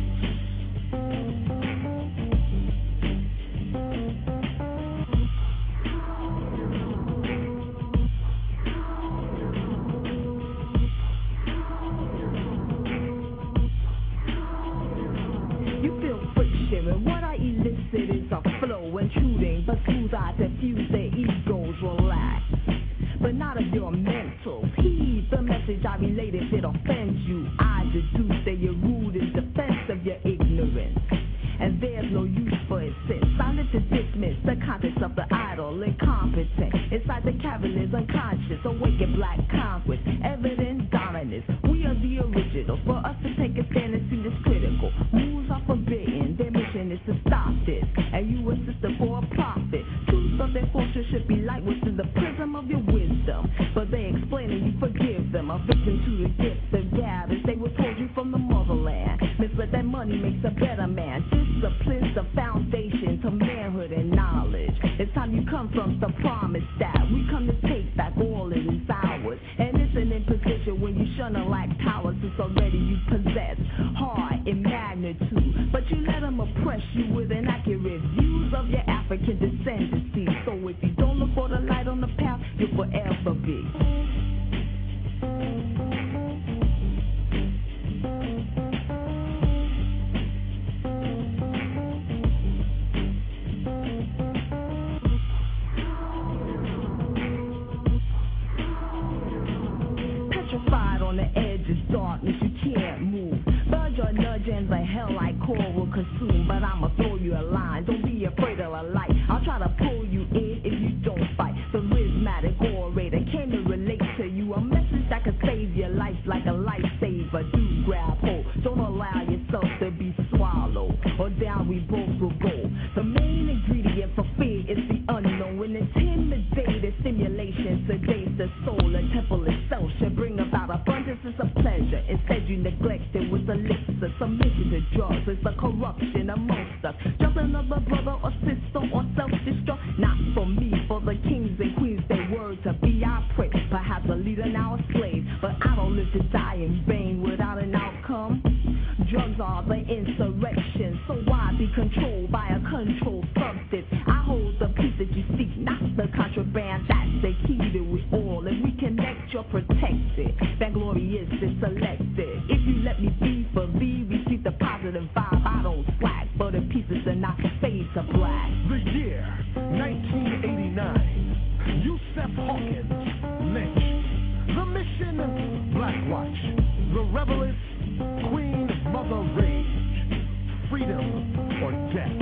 [SPEAKER 18] You feel friction when what I elicit is a flow intruding, but smooth I diffuse their egos relax. But not of your mental. Heed the message I relate if it offends you. I deduce that you're rude in defense of your ignorance, and there's no use for it since I live to dismiss the contents of the idle, incompetent. Inside the cavaliers, unconscious, awakened black conquest, evident dominance. We are the originals. For us to take a stand and see this critical. Rules are forbidden. Their mission is to stop this, and you assist them for a profit. Truth of their culture should be light within the prism of your wisdom, but they explain and you forgive them. A victim to the gifts of gab as they were told you from the motherland. Misled that money makes a better man. Discipline's the foundation to manhood and knowledge. It's time you come from the promise that we come to take back all that is ours. And it's an imposition when you shun a lack power, since already you possess hard in magnitude. But you let them oppress you with inaccurate views of your African descendancy. So if you don't look for the light on the path, you'll forever be. Petrified on the edge of darkness, you can't move. Budge or nudge and the hell like core will consume. But I'ma throw you a line, don't be afraid of the light. I'll try to pull you in if you don't fight. The rhythmatic orator came to relate to you. A message that could save your life like a lifesaver. Do grab hold, don't allow yourself to be swallowed, or down we both will go. The main ingredient for fear is the unknown. When intimidated stimulation sedates the soul, the temple itself should bring about abundances of pleasure. Instead you neglect it with elixir. Submission to drugs is the corruption amongst us. Just another brother or sister or self-destruct. Not for me, for the kings and queens they were to be. I pray, perhaps a leader now a slave, but I don't live to die in vain without an outcome. Drugs are the insurrection, so why be controlled by a controlled substance? I hold the peace that you seek, not the contraband. That's the key to it all. If we connect, you're protected. Vainglorious is selected. If you let me be for thee, receive the positive vibe. I don't slack, but the pieces are not fade to black.
[SPEAKER 17] The year 1989. Yusef Hawkins, Lynch. The mission, Black Watch. The rebellious Queen Mother Rage. Freedom or death.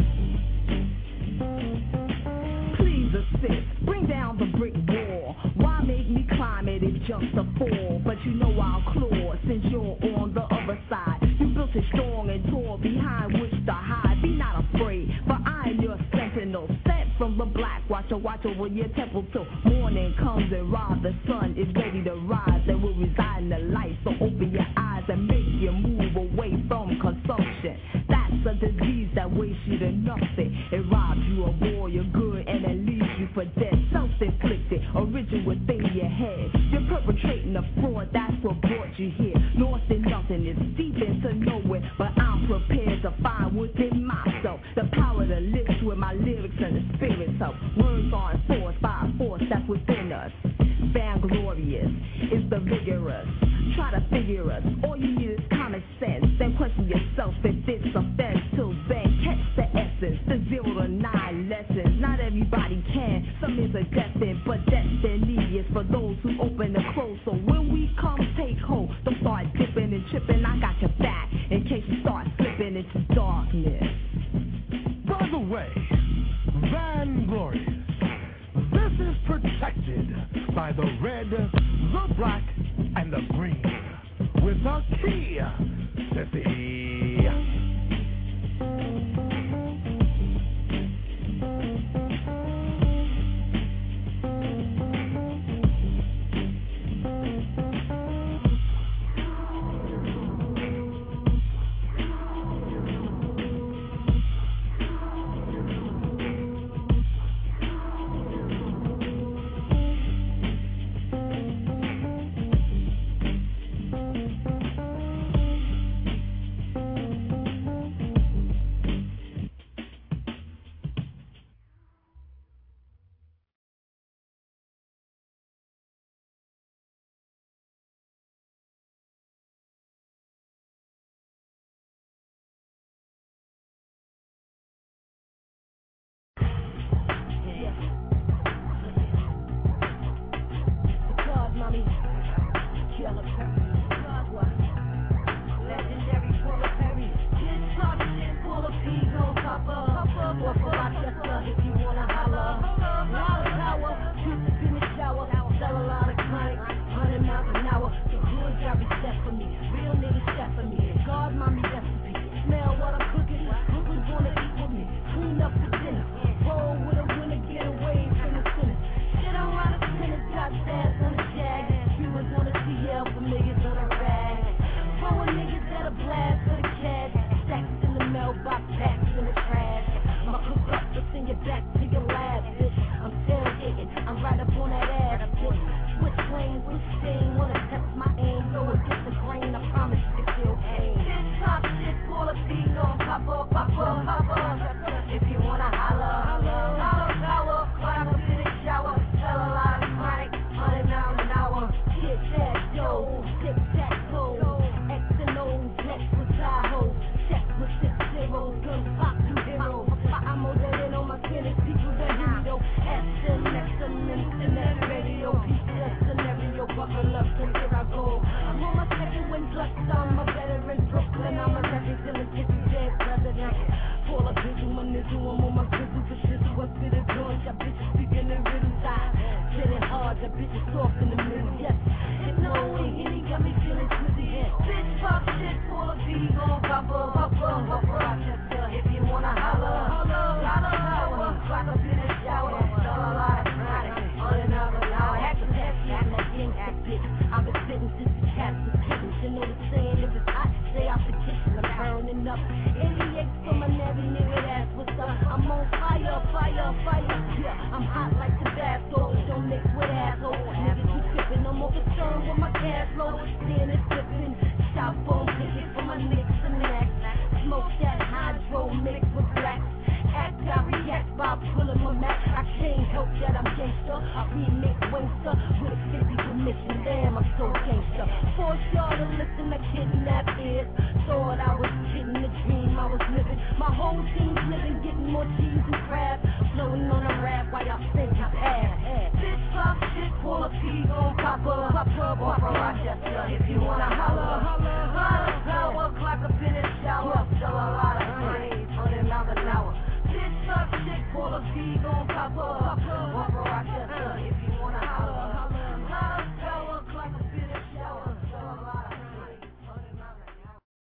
[SPEAKER 18] Please assist, bring down the brick wall. Why make me climb it if just a fall? But you know I'll claw since you're on the other side. You built it strong and tall, behind which to hide. Be not afraid, for I am your sentinel. Set from the Black Watcher, watch over your temple till morning comes and rise. The sun is ready to rise and will reside in the light. So open your eyes and make you move away from consumption. That's a disease that wastes you to nothing. It robs you of all your good and it leaves you for dead. Self-inflicted, origin within your head. You're perpetrating a fraud, that's what brought you here. Lost in nothing, it's deep into nowhere. But I'm prepared to find within myself the power to lift with my lyrics and the spirit's help. Words are enforced by a force that's within us. Vainglorious is the vigorous. Try to figure us, all you need is common sense. Then question yourself if this offense. Till then, catch the essence, the 0 to 9 lessons. Not everybody can, some is a destined, but destiny is for those who open and close. So when we come, take hold. Don't start dipping and tripping, I got your back in case you start slipping into darkness.
[SPEAKER 17] By the way, Vainglorious. This is protected by the red, the black, and the green. With a key, Sissy.
[SPEAKER 18] soft in the mood, yes. Shit blowing, and he got me feeling twizzy. Bitch pop shit, pull a V, gon' pop up, Rochester. If you wanna holler, clock up in the shower, sell a lot of chronic, on another hour. Action, I'm that gang active. I've been spitting since the cats was kittens. You know the saying, if it's hot, stay out the kitchen. I'm burning up. Any for my navy nigga, that's what's up. I'm on fire. Yeah, I'm hot like Tabasco. Don't mix with assholes. Niggas keep tipping. I'm more concerned with my cash flow. Seeing it flipping. Shop phone ticket for my nicks and necks. Smoke that hydro mix with blacks. Act, I react by pulling my Mac. I can't help that I'm gangster. I remix Wingster with a 50 permission. Damn, I'm so gangster. Force y'all to listen to kidnap ears. Thought I was kidding, the dream I was living. My whole team's living, getting more cheese and crab. Floating on a raft while y'all think I pass. Bitch pop shit, pull a P, gon' pop up, Rochester. If you wanna holler, power, clock up in the shower. Sell a lot of money, on another hour. Bitch pop shit, pull a P, gon' pop up, Rochester. If you wanna holler, power, clock up in the shower. Sell a lot of money, on another hour.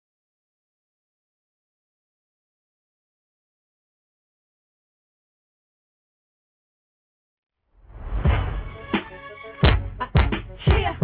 [SPEAKER 18] Yeah.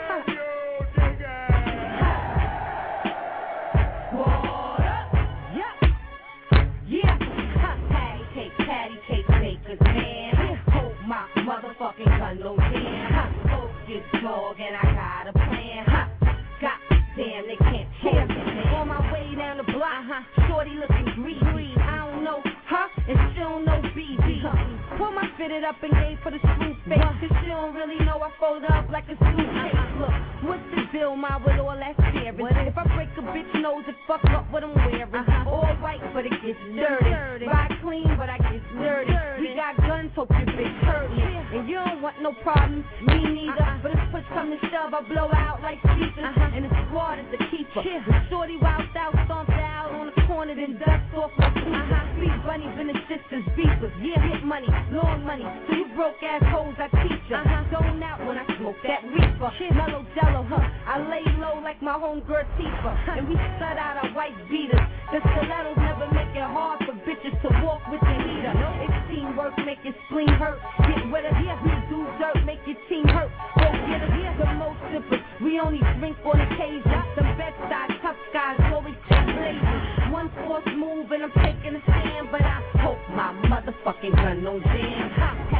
[SPEAKER 18] Patty cake, makers, man. Hold my motherfucking gun, no damn. Focus, dog, and I got a plan. God damn, they can't hold me. On my way down the block, shorty looking greasy. I don't know, and she don't know BB. Pull my fitted up and gave for the screw face. Cause she don't really know I fold up like a suitcase. Look, what's the deal, ma, with all that staring? If I break a bitch nose and fuck up what I'm wearing. All white, but it gets dirty. Ride clean, but I get dirty. We got guns, hope your bitch hurt me. And you don't want no problems, me neither. But if push come to shove, I blow out like speakers. And the squad is the keeper. Shorty wowed out, stomped out on the corner, then dust off my Sweet bunny, been the sisters, beefers. Yeah, hit money, long money. So you broke ass hoes, I teach ya. Going out when I smoke that reefer. Mellow jello, I lay low like my homegirl Tifa. And we stud out our white beaters. The stilettos never make it hard for bitches to walk with the heater. It's teamwork, make your spleen hurt. Get with it, we do dirt, make your team hurt. Go get it, the most sippers. We only drink on occasion. Some best side tough guys always take blazing. One force move and I'm taking a stand, but I hope my motherfucking gun don't jam.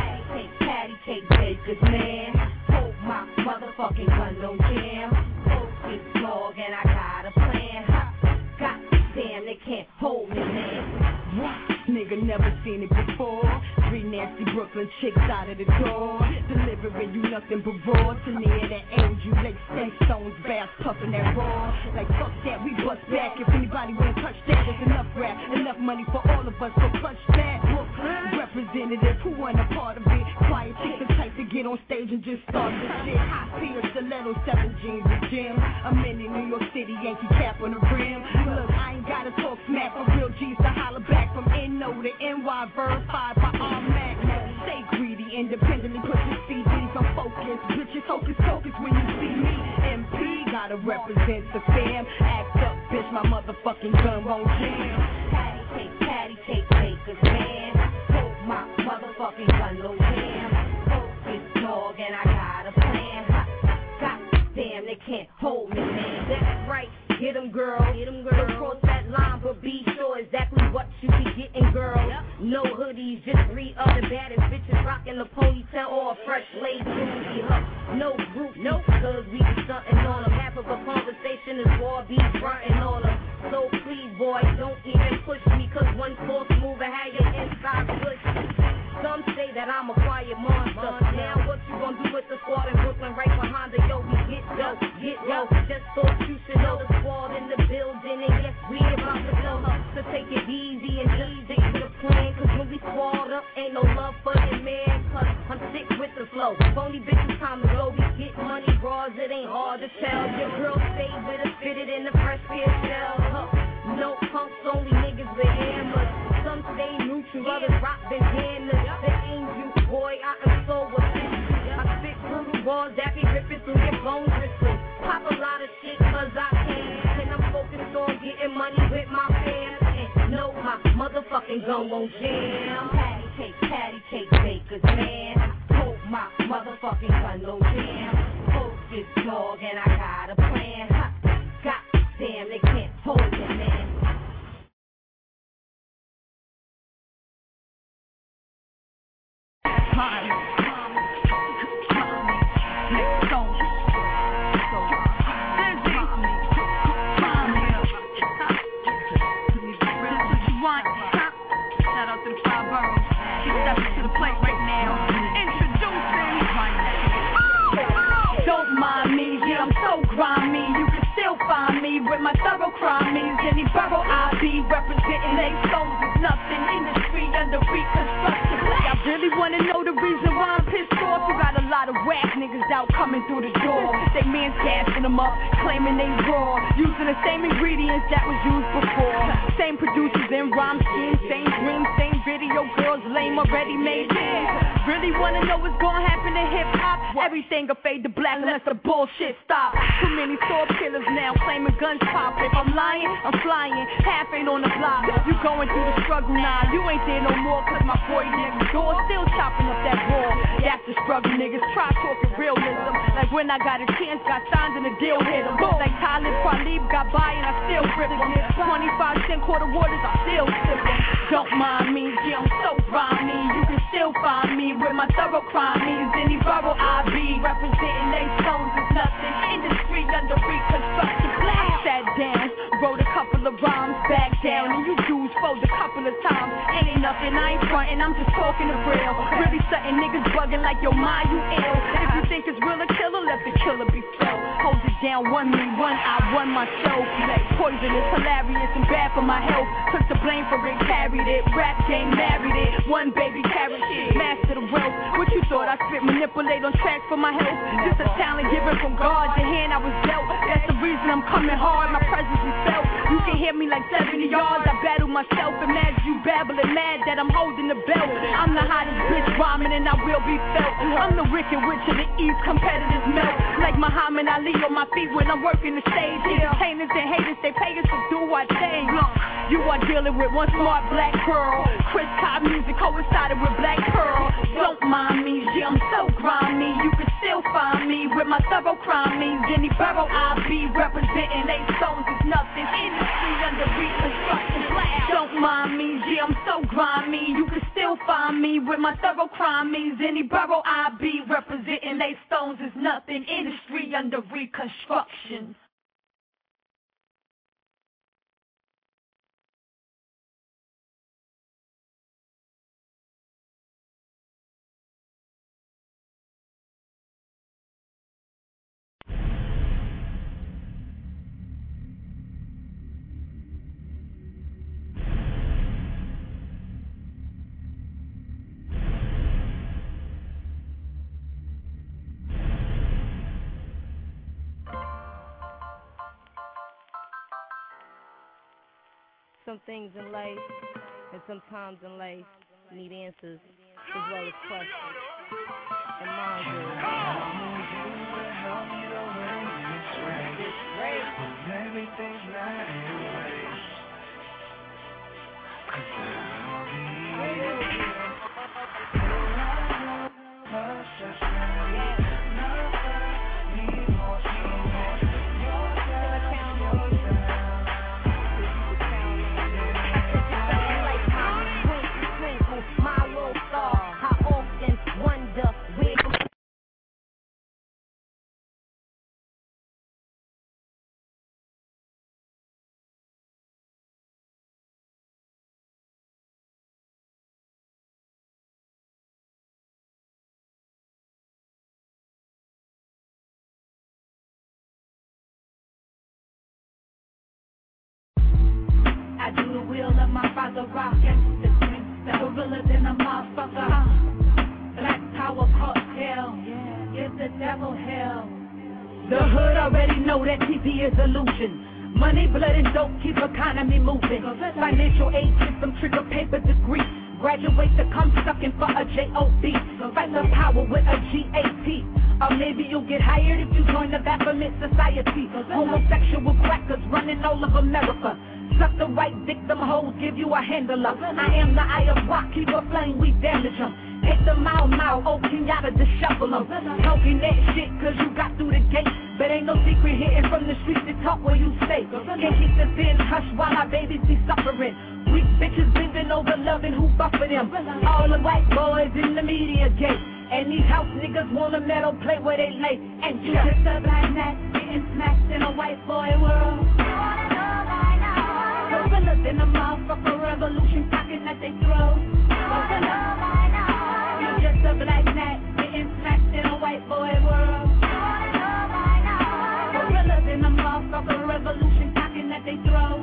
[SPEAKER 18] Patty cake, bakers, man. Hope my motherfucking gun don't jam. Focus, dog, and I got a plan. God damn, they can't hold me, man. Nigga never seen it before. 3 nasty Brooklyn chicks out of the door. Delivering you nothing but raw. To near that angel, like stones, bass puffing that raw. Like fuck that, we bust back. If anybody wanna touch that, there's enough rap, enough money for all of us. So clutch that. Representative, who want a part of it? Quiet chicks the type to get on stage and just start the shit. Hot Pierce, stiletto, 7 jeans, the gym. I'm in New York City, Yankee cap on the rim. Look, I ain't gotta talk smack for real G's to holler back from N.O. to NY, verified by R-Mac. Stay greedy, independently put your CDs on focus. Bitches focus when you see me. MP gotta represent the fam. Act up, bitch, my motherfucking gun won't jam. Patty cake, bakers, man. Hope my motherfucking gun no jam. Focus, dog, and I got a plan. God damn, they can't hold me, man. That's right. Get 'em, girl. Don't cross that line, but be sure exactly what you be getting, girl. No hoodies, just 3 other baddest bitches rocking the ponytail or a fresh laid booty. No group, cause we be stunting on them. Half of a conversation is war, be fronting on them. So please, boy, don't even push me, cause one false move and have your inside push. Some say that I'm a quiet monster. Now what you gonna do with the squad in Brooklyn right behind the yo? We get yo. Just thought you should know the squad in the building, and yes, we about to blow up. So take it easy and just stick to the plan, cause when we squad up, ain't no love for your man, cause I'm sick with the flow. Phony bitches time to go, we get money, bras, it ain't hard to tell. Your girl stay with us, fitted in the fresh pair shell. No punks, only niggas with hammers. Some stay neutral, others rock bandanas. The angel, boy, I am so official. I spit brutal
[SPEAKER 6] walls that be ripping through your bones, ripping. Pop a lot of shit cause I can. And I'm focused on getting money with my fans. And no, my motherfucking gun won't jam. Patty cake, bakers, man. Hope my motherfucking gun no jam. Focus, dog, and I got a plan. Ha, God damn, they can't hold it, man.
[SPEAKER 19] Me. You can still find me with my thorough crime means any borough I be representing they souls is nothing industry under reconstruction. I really wanna know the reason why I'm pissed off. You got a lot of whack niggas out coming through the door. They man's gassing them up, claiming they raw, using the same ingredients that was used before. Same producers and rhyme schemes, same dreams, same video girls, lame already made things. Really wanna know what's gonna happen to hip hop? Everything will fade to black unless the bullshit stop. Too many sword killers now claiming guns pop. If I'm lying, I'm flying. Half ain't on the block. You going through the struggle now. You ain't there no more cause my boy next door still chopping up that raw. That's the struggle, niggas. Try talking realism. Like when I got a chance, got signed and the deal hit him. Like Talib Kweli got by and I still grip him. 25 cent quarter waters, I still sip them. Don't mind me, yeah, I'm so grimy. You can still find me with my thorough crime means any borough I be representing they souls is nothing. Industry under reconstruction. Black sat down, wrote a couple of rhymes, back down, and you dudes fold a couple of times. Ain't nothing, I ain't frontin', I'm just talking the real. Really something niggas bugging like yo, ma, you ill. If you think it's real, a killer, let the killer be felt. Hold it down, one me, one I, one myself. Like poisonous, hilarious, and bad for my health. Took the blame for it, carried it. Rap game, married it. One baby carried it, master the wealth. What you thought I spit, manipulate on tracks for my health? Just a talent given from God, the hand I was dealt. That's the reason I'm coming hard, my presence is felt. You can hear me like 70 yards, I battle myself. And mad you babbling mad that I'm holding the belt. I'm the hottest bitch rhyming and I will be felt. I'm the wicked witch of the east, competitors melt. Like Muhammad Ali on my feet when I'm working the stage. Entertainers and haters, they pay us to do our thing. You are dealing with one smart black girl. Chris Cobb music coincided with Black Pearl. Don't mind me, yeah, I'm so grimy. You can still find me with my thorough crime means any borough I be representing they souls is nothing. Industry under reconstruction. Don't mind me, yeah, I'm so grimy. You can still find me with my thorough crime means any borough I be representing they stones is nothing. Industry under reconstruction.
[SPEAKER 12] Some things in life and sometimes in life need answers as well as questions. And mine do.
[SPEAKER 14] Everything's not anyway.
[SPEAKER 19] I do the will of my father, rockin' the gorilla than a motherfucker. Black Power cartel, give the devil hell. The hood already know that TV is illusion. Money, blood, and dope keep economy moving. Financial aid system, trigger paper degree. graduate to come sucking for a J.O.B. Fight the power with a G.A.T. Or maybe you'll get hired if you join the Baphomet Society. Homosexual crackers running all of America. Suck the right victim hoes, give you a handler. I am the eye of rock, keep a flame, we damage them. Take the mile, oh Kenyatta, dishevel them. Talking that shit cause you got through the gate. But ain't no secret hitting from the streets to talk where you stay. Can't keep the sin hush while our babies be suffering. Weak bitches living over loving who buffer them. All the white boys in the media gate. And these house niggas want a metal plate where they lay. And you just a black gnat getting smacked in a white boy world. Gorillas in a motherfucker revolution talking at they throat. You just a black gnat getting smacked in a white boy world. Gorillas in a motherfucker revolution talking at they throat.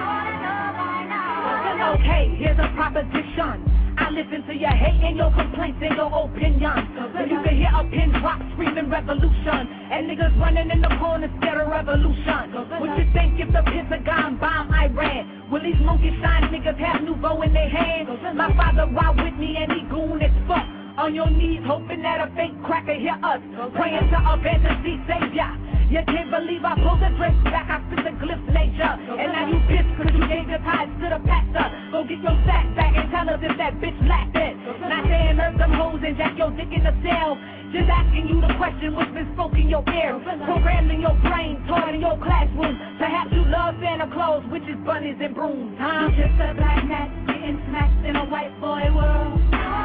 [SPEAKER 19] Okay, here's a proposition. I listen to your hate and your complaints and your opinions. So you can hear a pin drop screaming revolution. And niggas running in the corner scared of revolution. What you think if the Pentagon bomb Iran? Will these monkey shine niggas have nouveau in their hands? My father ride with me and he goon as fuck. On your knees hoping that a fake cracker hear us. Praying to a fantasy savior. You can't believe I pulled the dress back, I spit the glyphs nature. And now you pissed cause you gave your tithes to the pastor. Go get your sack back and tell us if that bitch lacked it. Not saying hurt them hoes and jack your dick in the cell. Just asking you the question what's been spoke in your ear. Programmed in your brain, taught in your classroom. Perhaps you love Santa Claus, witches, bunnies, and brooms, huh? You just a black gnat getting smacked in a white boy world.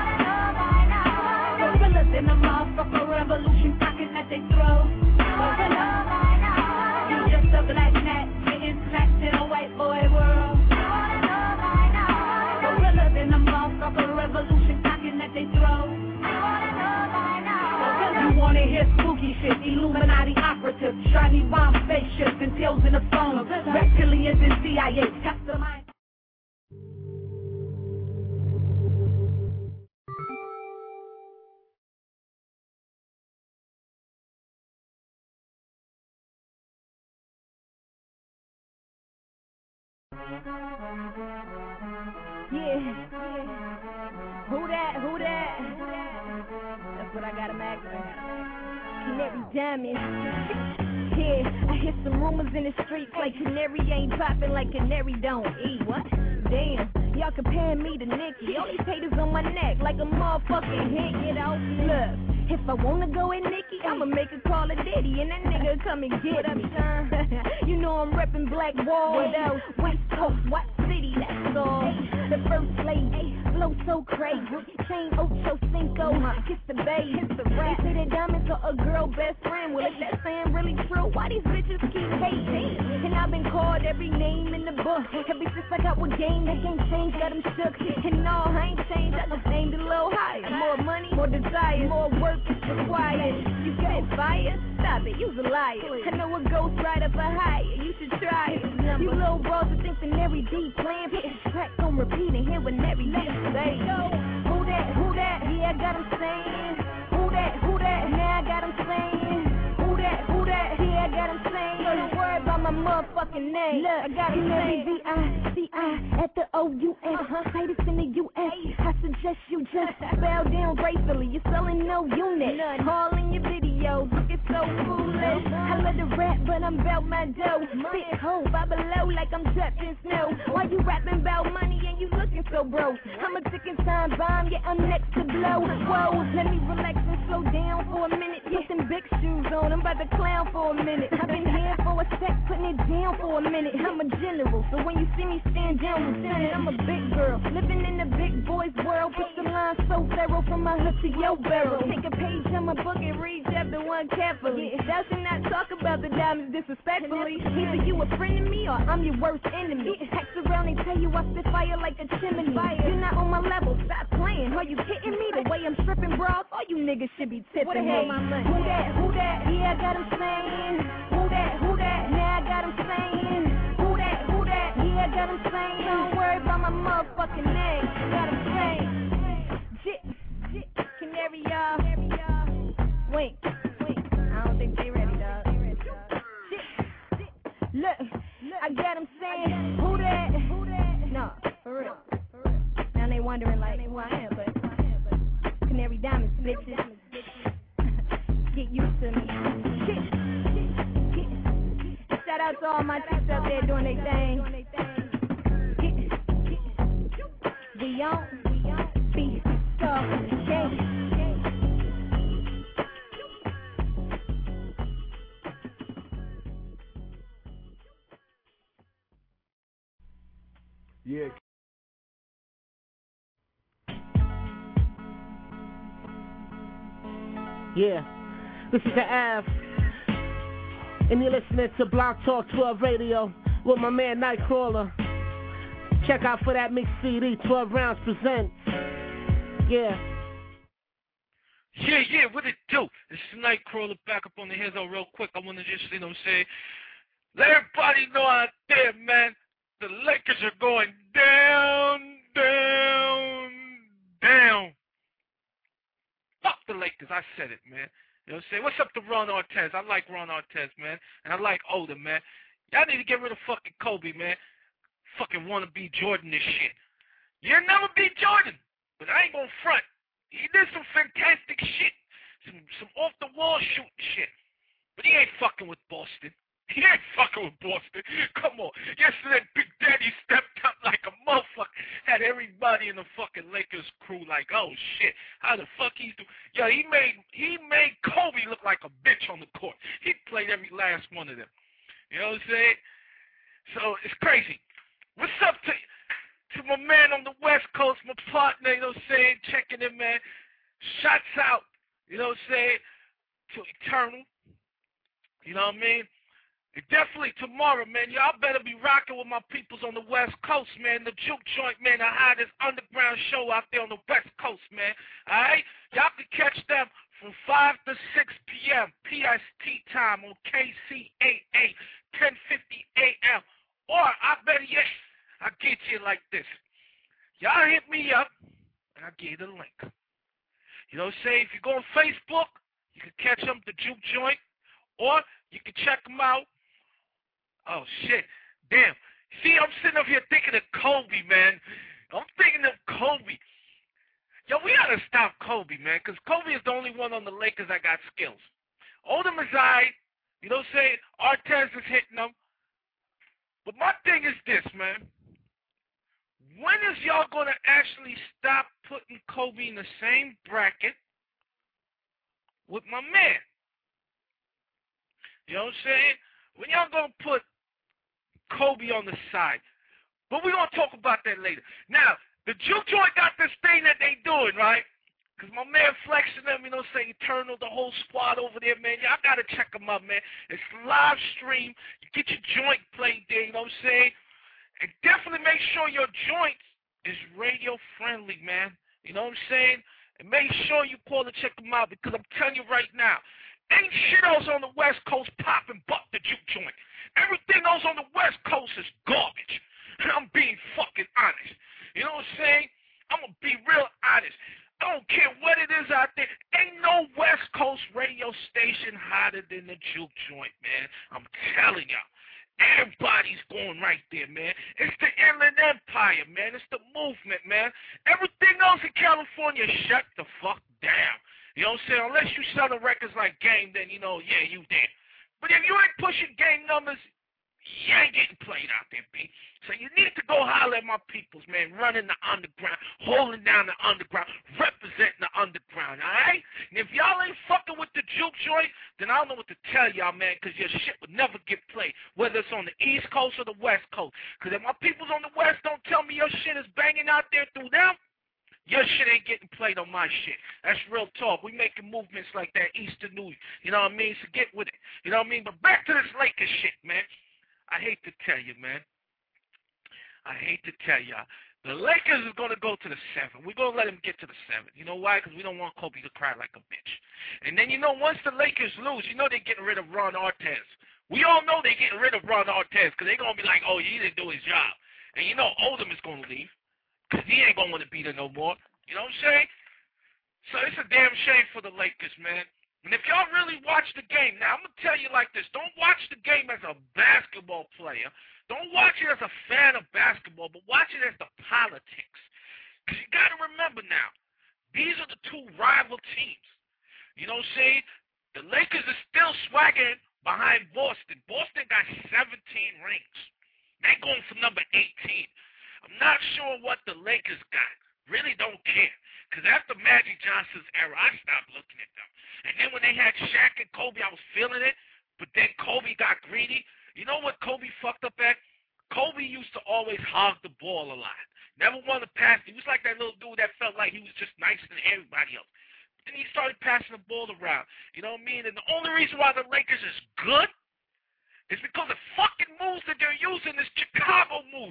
[SPEAKER 19] Gorillas in a motherfucker revolution talking at they throat. You just a black gnat getting smacked in a white boy world. Gorillas in a motherfucker revolution talking at they throat. You wanna hear spooky shit, Illuminati operatives, shiny bomb spaceships and tails in the phone, reptilians and CIA, customize.
[SPEAKER 6] Yeah. Who that? That's what I got him acting. Canary Diamond. Yeah, I hear some rumors in the streets like Canary ain't popping, like Canary don't eat. What? Damn, y'all comparing me to Nicki. All these haters on my neck like a motherfucking hit, you know? Look. If I wanna go at Nicki, I'ma make a call a Diddy, and that nigga come and get me. You know I'm reppin' Black Wall, West Coast, what city, that's all. The first lady, flow so crazy. Chain Ocho Cinco, kiss the bay, hit the rap. They say that diamonds are a girl best friend. Well, if that saying really true, why these bitches keep hating? And I've been called every name in the book. Ever since I got one game, that game changed, got them shook. And no, I ain't changed, I just aimed a little higher. More money, more desire, more work is required. You got fire? Stop it, you's a liar. I know a ghost rider for hire, you should try it. You little bros that think that every D playing, hit his track on repeat and hearing every nigga say. Who that? Yeah, I got him saying. Who that? Now I got him saying. Who that? Yeah, I got him saying. Don't worry about my motherfucking name. Look, I got him saying. V-I-C-I at the O-U-S. Say this in the U.S. I suggest you just bow down gracefully. You're selling no unit. All in your videos, looking so foolish. I love to rap, but I'm about my dough. Spit hope, I below like I'm trapped in snow. Why you rapping about money and you looking so broke? I'm a ticking time bomb, yeah, I'm next to blow. Whoa, let me relax and slow down for a minute. Put some big shoes on, I'm about to clown for a minute. I've been here for a sec, putting it down for a minute. I'm a general, so when you see me stand down, lieutenant, I'm a big girl. Living in the big boys world, put the line so thorough from my hood to your barrel. Take a page on my book and read chapter 1 carefully. Thou should not talk about the diamonds disrespectfully. Either you a friend of me or I'm your worst enemy. Text around and tell you I spit fire like a chimney. You're not on my level, stop playing. Are you kidding me? The way I'm stripping bras, all you niggas should be tipping me. Who that? Yeah, I got him saying. Who that? Now I got him saying. Who that? Yeah, I got him saying. Don't worry about my motherfucking name. Got him saying. Canary, y'all. Wink. I don't think they ready, dog. Look, I got him saying. Who that? No, for real. Now they wondering like who I am, but Canary Diamonds, bitches. Get used to me. Shout out to all my chicks out there doing their thing. We on be tough,
[SPEAKER 17] Yeah.
[SPEAKER 20] Yeah, this is the Av, and you're listening to Block Talk 12 Radio with my man Nightcrawler. Check out for that mixed CD, 12 Rounds Presents. Yeah.
[SPEAKER 3] Yeah, what it do? It's Nightcrawler back up on the heads real quick. I want to just, say, let everybody know out there, man, the Lakers are going down. Fuck the Lakers, I said it, man. You know what I'm saying? What's up to Ron Artest? I like Ron Artest, man. And I like Odom, man. Y'all need to get rid of fucking Kobe, man. Fucking want to be Jordan this shit. You'll never be Jordan. But I ain't gonna front. He did some fantastic shit. Some off-the-wall shooting shit. But he ain't fucking with Boston. He ain't fucking with Boston. Come on. Yesterday, Big Daddy stepped up like a motherfucker. Had everybody in the fucking Lakers crew like, oh shit, how the fuck he's doing? Yo, he made Kobe look like a bitch on the court. He played every last one of them. You know what I'm saying? So it's crazy. What's up to my man on the West Coast, my partner, you know what I'm saying? Checking in, man. Shots out, you know what I'm saying? To Eternal. You know what I mean? Definitely tomorrow, man. Y'all better be rocking with my peoples on the West Coast, man. The Juke Joint, man, the hottest underground show out there on the West Coast, man. All right? Y'all can catch them from 5 to 6 p.m. PST time on KCAA, 1050 a.m. Or, I better yet, I'll get you like this. Y'all hit me up, and I'll give you the link. You know what I'm saying? If you go on Facebook, you can catch them, the Juke Joint, or you can check them out. Oh, shit. Damn. See, I'm sitting up here thinking of Kobe, man. I'm thinking of Kobe. Yo, we gotta stop Kobe, man, because Kobe is the only one on the Lakers that got skills. Odom is aight. You know what I'm saying? Artest is hitting them. But my thing is this, man. When is y'all going to actually stop putting Kobe in the same bracket with my man? You know what I'm saying? When y'all going to put Kobe on the side? But we're going to talk about that later. Now, the Juke Joint got this thing that they doing, right? Because my man flexing them, you know, say Eternal, the whole squad over there, man. Y'all got to check them out, man. It's live stream. You get your joint played there, you know what I'm saying? And definitely make sure your joint is radio friendly, man. You know what I'm saying? And make sure you call and check them out, because I'm telling you right now, ain't shit else on the West Coast popping but the Juke Joint. Everything else on the West Coast is garbage. And I'm being fucking honest. You know what I'm saying? I'm going to be real honest. I don't care what it is out there. Ain't no West Coast radio station hotter than the Juke Joint, man. I'm telling y'all. Everybody's going right there, man. It's the Inland Empire, man. It's the movement, man. Everything else in California, shut the fuck down. You know what I'm saying? Unless you selling records like Game, then, you know, yeah, you there. But if you ain't pushing Game numbers, you ain't getting played out there, B. So you need to go holler at my peoples, man, running the underground, holding down the underground, representing the underground, all right? And if y'all ain't fucking with the Juke Joint, then I don't know what to tell y'all, man, because your shit would never get played, whether it's on the East Coast or the West Coast. Because if my peoples on the West don't tell me your shit is banging out there through them, your shit ain't getting played on my shit. That's real talk. We making movements like that East to New York. You know what I mean? So get with it. You know what I mean? But back to this Lakers shit, man. I hate to tell you, man. I hate to tell y'all. The Lakers is going to go to the 7. We're going to let them get to the 7. You know why? Because we don't want Kobe to cry like a bitch. And then, you know, once the Lakers lose, you know they're getting rid of Ron Artest. We all know they're getting rid of Ron Artest because they're going to be like, oh, he didn't do his job. And you know Odom is going to leave because he ain't going to want to be there no more. You know what I'm saying? So it's a damn shame for the Lakers, man. And if y'all really watch the game, now I'm going to tell you like this. Don't watch the game as a basketball player. Don't watch it as a fan of basketball, but watch it as the politics. Because you got to remember now, these are the two rival teams. You know what I'm saying? The Lakers are still swaggering behind Boston. Boston got 17 rings. They're going for number 18. I'm not sure what the Lakers got. Really don't care. Because after Magic Johnson's era, I stopped looking at them. And then when they had Shaq and Kobe, I was feeling it. But then Kobe got greedy. You know what Kobe fucked up at? Kobe used to always hog the ball a lot. Never wanted to pass. He was like that little dude that felt like he was just nicer than everybody else. Then he started passing the ball around. You know what I mean? And the only reason why the Lakers is good is because the fucking moves that they're using is Chicago moves.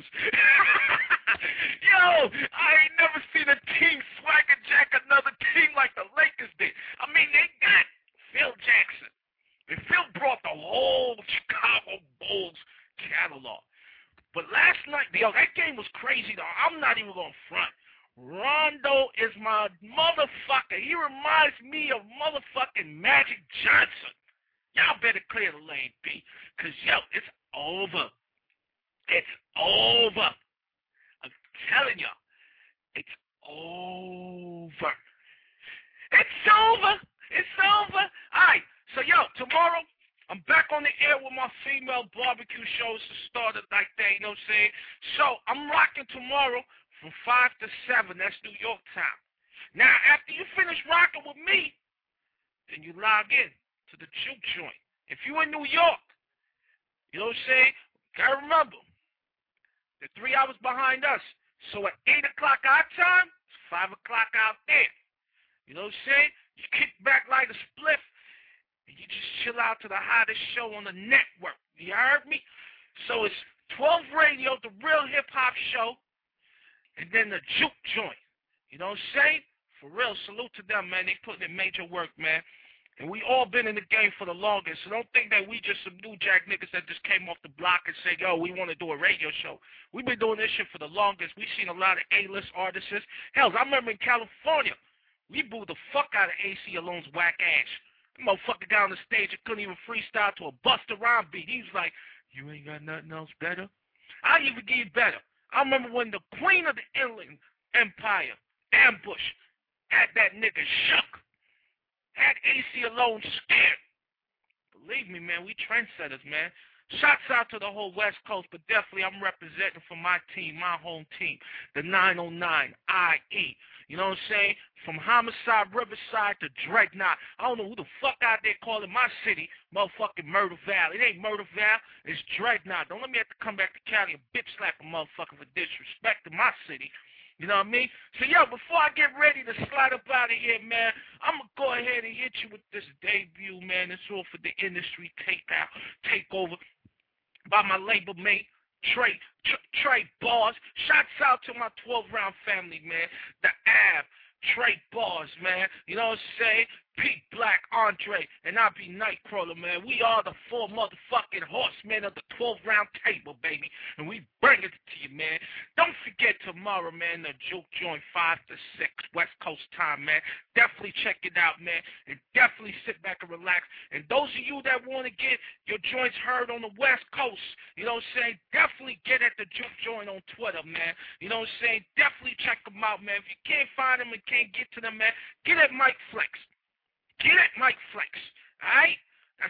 [SPEAKER 3] Yo, I ain't never seen a team swagger jack another team like the Lakers did. I mean, they got Phil Jackson. And Phil brought the whole Chicago Bulls catalog. But last night, yo, that game was crazy, though. I'm not even going to front. Rondo is my motherfucker. He reminds me of motherfucking Magic Johnson. Y'all better clear the lane, B. Because, yo, it's over. It's over. I'm telling y'all. It's over. It's over. It's over. All right. So, yo, tomorrow, I'm back on the air with my female barbecue shows to start the night day, you know what I'm saying? So, I'm rocking tomorrow from 5 to 7. That's New York time. Now, after you finish rocking with me, then you log in to the Juke Joint. If you in New York, you know what I'm saying? Gotta remember, they're 3 hours behind us. So at 8 o'clock our time, it's 5 o'clock out there. You know what I'm saying? You kick back like a spliff, and you just chill out to the hottest show on the network. You heard me? So it's 12 Radio, the real hip-hop show, and then the Juke Joint. You know what I'm saying? For real, salute to them, man. They putting in major work, man. And we all been in the game for the longest, so don't think that we just some new jack niggas that just came off the block and say, yo, we want to do a radio show. We've been doing this shit for the longest. We've seen a lot of A-list artists. Hell, I remember in California, we booed the fuck out of AC Alone's whack ass. The motherfucker got on the stage and couldn't even freestyle to a Busta Rhymes beat. He was like, you ain't got nothing else better? I'll even give you better. I remember when the queen of the Inland Empire, Ambush, had that nigga shook. Had AC Alone scared. Believe me, man, we trendsetters, man. Shouts out to the whole West Coast, but definitely I'm representing for my team, my home team, the 909 IE. You know what I'm saying? From Homicide, Riverside to Dreadnought. I don't know who the fuck out there calling my city motherfucking Murder Valley. It ain't Murder Valley, it's Dreadnought. Don't let me have to come back to Cali and bitch slap a motherfucker for disrespecting my city. You know what I mean? So, yo, before I get ready to slide up out of here, man, I'm going to go ahead and hit you with this debut, man. It's all for the industry takeover by my label mate, Trey Bars. Shouts out to my 12-round family, man. The Av, Trey Bars, man. You know what I'm saying? Pete Black, Andre, and I be Nightcrawler, man. We are the 4 motherfucking horsemen of the 12-round table, baby. And we bring it to you, man. Don't forget tomorrow, man, the Juke Joint 5 to 6, West Coast time, man. Definitely check it out, man. And definitely sit back and relax. And those of you that want to get your joints heard on the West Coast, you know what I'm saying, definitely get at the Juke Joint on Twitter, man. You know what I'm saying? Definitely check them out, man. If you can't find them and can't get to them, man, get at Mike Flex. Get at Mike Flex, all right? That's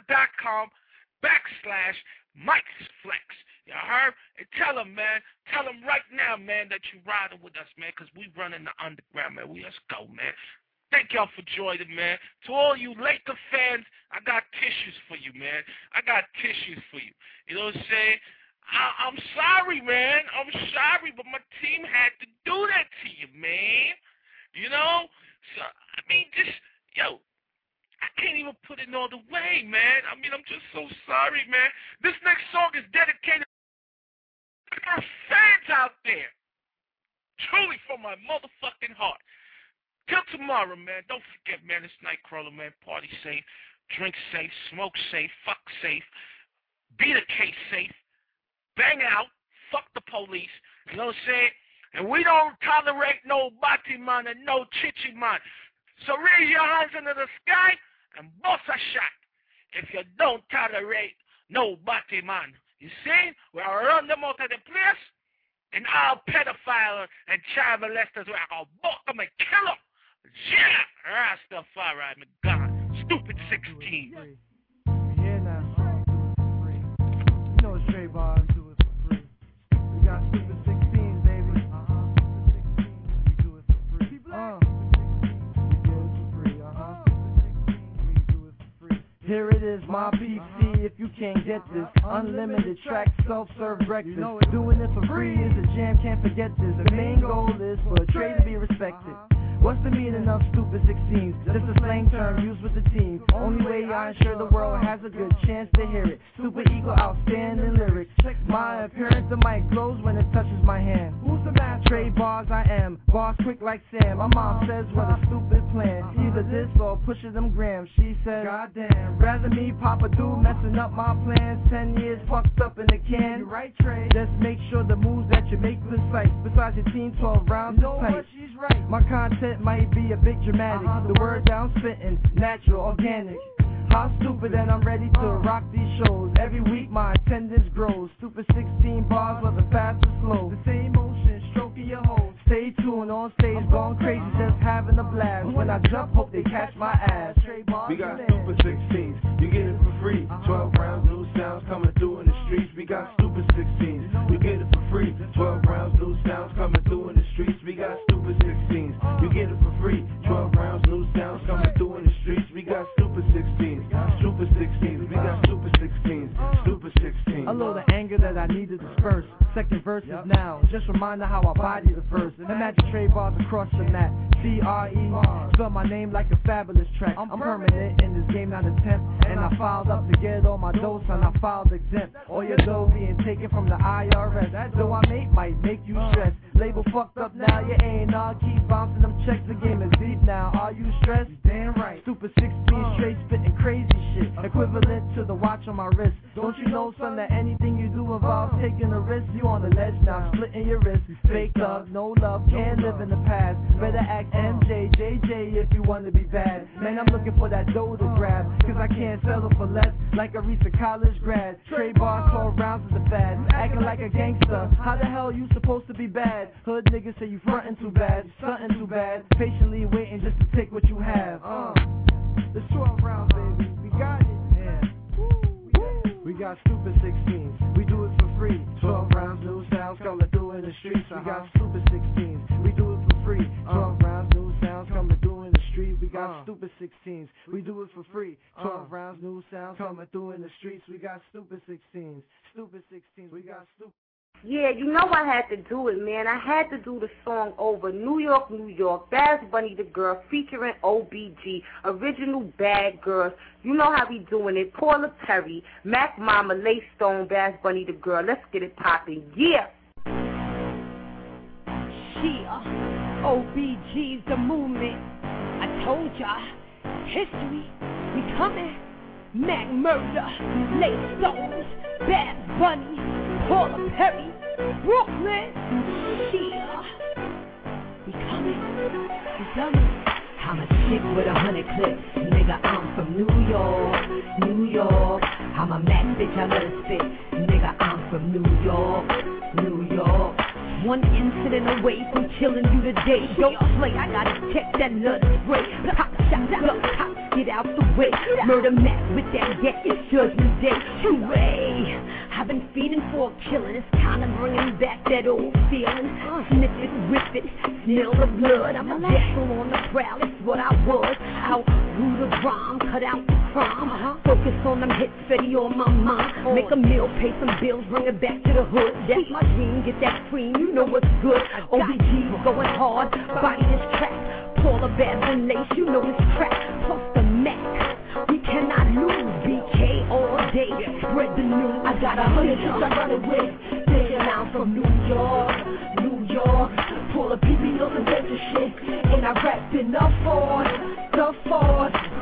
[SPEAKER 3] twitter.com/Mike's Flex. You heard? And tell him, man. Tell him right now, man, that you riding with us, man, because we running the underground, man. Let's go, man. Thank y'all for joining, man. To all you Laker fans, I got tissues for you, man. I got tissues for you. You know what I'm saying? I'm sorry, man. I'm sorry, but my team had to do that to you, man. You know? So, I mean, just... Yo, I can't even put it all the way, man. I mean, I'm just so sorry, man. This next song is dedicated to our fans out there. Truly from my motherfucking heart. Till tomorrow, man. Don't forget, man, it's Nightcrawler, man. Party safe, drink safe, smoke safe, fuck safe, beat a case safe, bang out, fuck the police. You know what I'm saying? And we don't tolerate no Batiman and no Chichiman. So raise your hands into the sky and bust a shot if you don't tolerate no Batiman. You see? We'll run them out of the place. and all pedophiles and child molesters. I'll book them and kill them. Yeah, Rastafari, my God. Stupid 16.
[SPEAKER 2] Yeah, now. You know it's Trey Bars do it for free. We got stupid 16s, baby. We do it for free. We do it for free, We do it for free. Here it is, my PC. If you can't get this, unlimited track, self-serve breakfast. Doing it for free is a jam, can't forget this. The main goal is for a trade to be respected. What's the meaning of stupid 16s? Just a slang term used with the team. Only way I ensure the world has a good chance to hear it. Stupid equal outstanding lyrics. My appearance, the mic glows when it touches my hand. Who's the master? Trey Bars I am. Bars quick like Sam. My mom says what a stupid plan. Either this or pushing them grams. She said, goddamn. Rather me Papa do messing up my plans. 10 years fucked up in the can. You right, Trey? Just make sure the moves that you make precise. Besides your team 12 rounds is tight. She's right. My content might be a bit dramatic. The word down spitting, natural, organic. How stupid that I'm ready to rock these shows. Every week my attendance grows. Stupid 16 bars, whether fast or slow. The same motion, stroking your hose. Stay tuned on stage, going crazy, just having a blast. When I jump, hope they catch my ass.
[SPEAKER 21] We got stupid 16s, you get it for free. 12 rounds, new sounds coming through in the streets. We got stupid 16s, you get it for free. 12 rounds, new sounds coming through in the streets. We got stupid 16s, you get it for free. 12 rounds, new sounds coming through in the streets. We got stupid 16s, stupid 16s. We got stupid 16s, stupid 16s.
[SPEAKER 2] A little the anger that I need to disperse. Second verse is now, just reminder how I body the first. Imagine Trey Bars across the mat. C-R-E, spell my name like a fabulous track. I'm permanent in this game, not a temp. And I filed up to get all my dough, son, I filed exempt. All your dough being taken from the IRS. That dough I make might make you stressed. Label fucked up now, you ain't all. Keep bouncing them checks, the game is deep now. Are you stressed? Damn right. Stupid 16 straight spitting crazy shit. Equivalent to the watch on my wrist. Don't you know, son, that anything you do involves taking a risk? You on the ledge now, splitting your wrist. Fake love, no love, can't live in the past. Better act MJ, JJ if you want to be bad. Man, I'm looking for that dough to grab, cause I can't settle for less like a recent college grad. Trey Bars 12 rounds is a fad. Acting like a gangster, how the hell you supposed to be bad? Hood niggas say you frontin' too bad, stuntin' too bad. Patiently waiting just to take what you have. It's 12 rounds, baby, we got it. We got stupid 16s, we do it for free. 12 rounds, new sounds coming through in the streets. We got stupid 16s, we do it for free. 12 rounds, new sounds coming through in the streets. We got stupid 16s, we do it for free. 12 rounds, new sounds coming through in the streets. We got stupid 16s, stupid 16s, we got stupid.
[SPEAKER 22] Yeah, you know I had to do it, man. I had to do the song over. New York, New York, Bass Bunny the Girl, featuring OBG, original Bad Girls. You know how we doing it. Paula Terry, Mac Mama, Lay Stone, Bass Bunny the Girl. Let's get it poppin'. Yeah.
[SPEAKER 19] OBG's the movement. I told ya, history, we coming. Mac Murder, Lay Stones, Bad Bunny, Paula Perry, Brooklyn, Sheila. We coming, we coming. I'm a chick with 100 clips, nigga, I'm from New York, New York. I'm a Mac bitch, I let her spit, nigga, I'm from New York, New York. One incident away from killing you today. Don't play, I gotta check that nut spray. Pop shot, look, pop, get out the way. Murder Mac with that get, it's Judgment Day. Hooray! I've been feeding for a killing. It's kinda bringing back that old feeling. Sniff it, whip it, smell the blood. I'm a vessel on the prowl, it's what I was. Out root the rhyme, cut out the crime. Focus on them hits, steady on my mind. Make a meal, pay some bills, bring it back to the hood. That's my dream, get that cream, you know what's good. OBG's going hard, body this track. Paula Bad and Lace, you know this track. Plus the Mac, we cannot lose. BK all day, spread the news. I got 100 shots I run it with. Thinking I'm from New York, New York. Pull a PB, no adventure shit. And I rap in the Ford,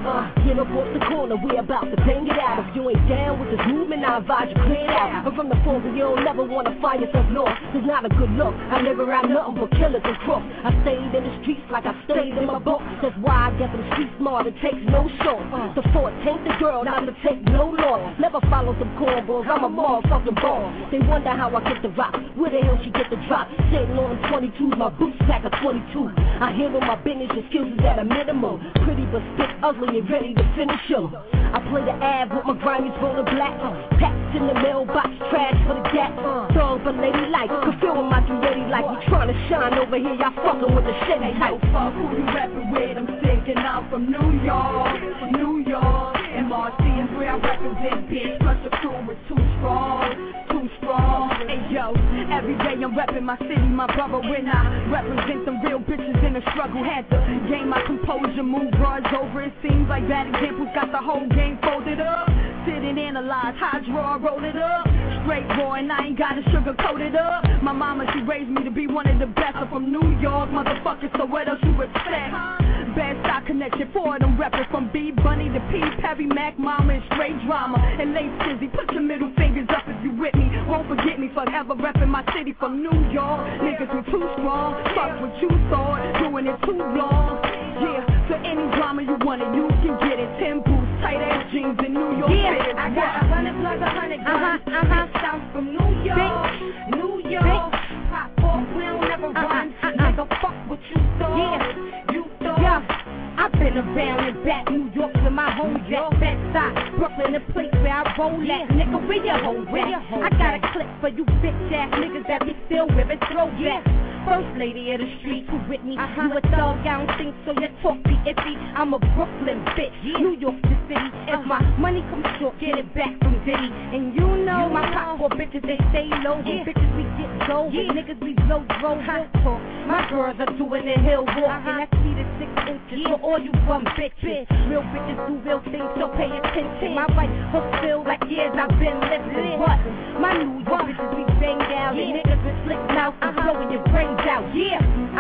[SPEAKER 1] get up off the corner, we about to bang it out. If you ain't down with this movement, I advise you clear it out. I'm from the form you don't never wanna find yourself lost. It's not a good look, I never had nothing but killers and crooks. I stayed in the streets like I stayed in my book. That's why I get them street smart, it takes no short. The fort ain't the girl, not to take no loss. Never follow some cornballs, I'm a motherfucking ball. They wonder how I get the rock, where the hell she get the drop. Sitting on them 22s, my boots pack a 22. I handle my business, excuses at a minimum. Pretty but spit ugly and ready to finish them. I play the ad with my grimies rolling black. Packs in the mailbox, trash for the gap. Dog but lady like, could feel with my 380 like we tryna shine over here, y'all fucking with the Chevy type.
[SPEAKER 19] Fuck who you rapping with, I'm thinking I'm from New York, New York. MRC is where I represent, bitch, plus the crew is too strong, too strong. Hey yo, every day I'm repping my city, my brother, when I represent some real bitches in the struggle. Had to gain my composure, move bars over, it seems like bad examples got the whole game folded up. Sit and analyze, hydro, roll it up. Straight boy, and I ain't gotta sugarcoat it up. My mama, she raised me to be one of the best. I'm from New York, motherfuckers, so what else you expect? Bad stock connection, four of them rappers from B Bunny to P Perry, Mac Mama, and straight drama. And late Sizzy, put your middle fingers up if you with me. Won't forget me, forever repping my city from New York. Niggas we too strong, fuck what you thought, doing it too long. Yeah, so any drama you want it, you can get it. 10 boots, tight ass jeans in New York.
[SPEAKER 22] Yeah, I got 100 plus 100 guns. South from New York, New York. Pop off, we don't never run. Nigga, fuck what you thought. Yeah, you thought. Yeah. I've been around and back New York with my home jet, Bed-Stuy, Brooklyn, the place where I roll at. Nigga, where your hoe at? I got a clip for you bitch ass niggas that be still wearing throwbacks. First lady of the streets who with me. You a thug, I don't think so, your talk be iffy. I'm a Brooklyn bitch, New York the city. If my money comes short, get it back from Diddy. And you know my pop for bitches, they stay low. Bitches we get low, niggas we blow throw talk. My girls are doing the hill walk, and that's 3 to 6 inches for all you bum bitches. Real bitches do real things, so pay attention. My right hook feel like years I've been living. What? My New York bitches be banged out, and niggas with slick mouth and blowing your brains out. Yeah,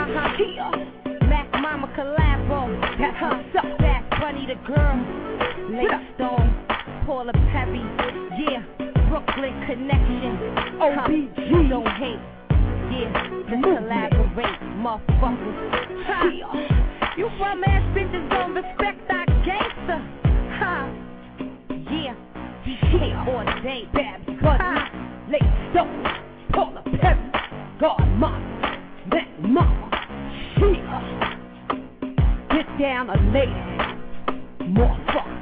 [SPEAKER 22] Mac Mama collabo, that's what's up. Fast Bunny the girl, Lake Stone, Paula Perry, yeah, Brooklyn connection, OBG, don't hate, yeah, let's collaborate, motherfuckers. You from ass bitches don't respect that gangster, yeah, DJ all day, Bad Bunny, Lake Stone, Paula Perry, God Mama. That mama, get down a lady, motherfucker.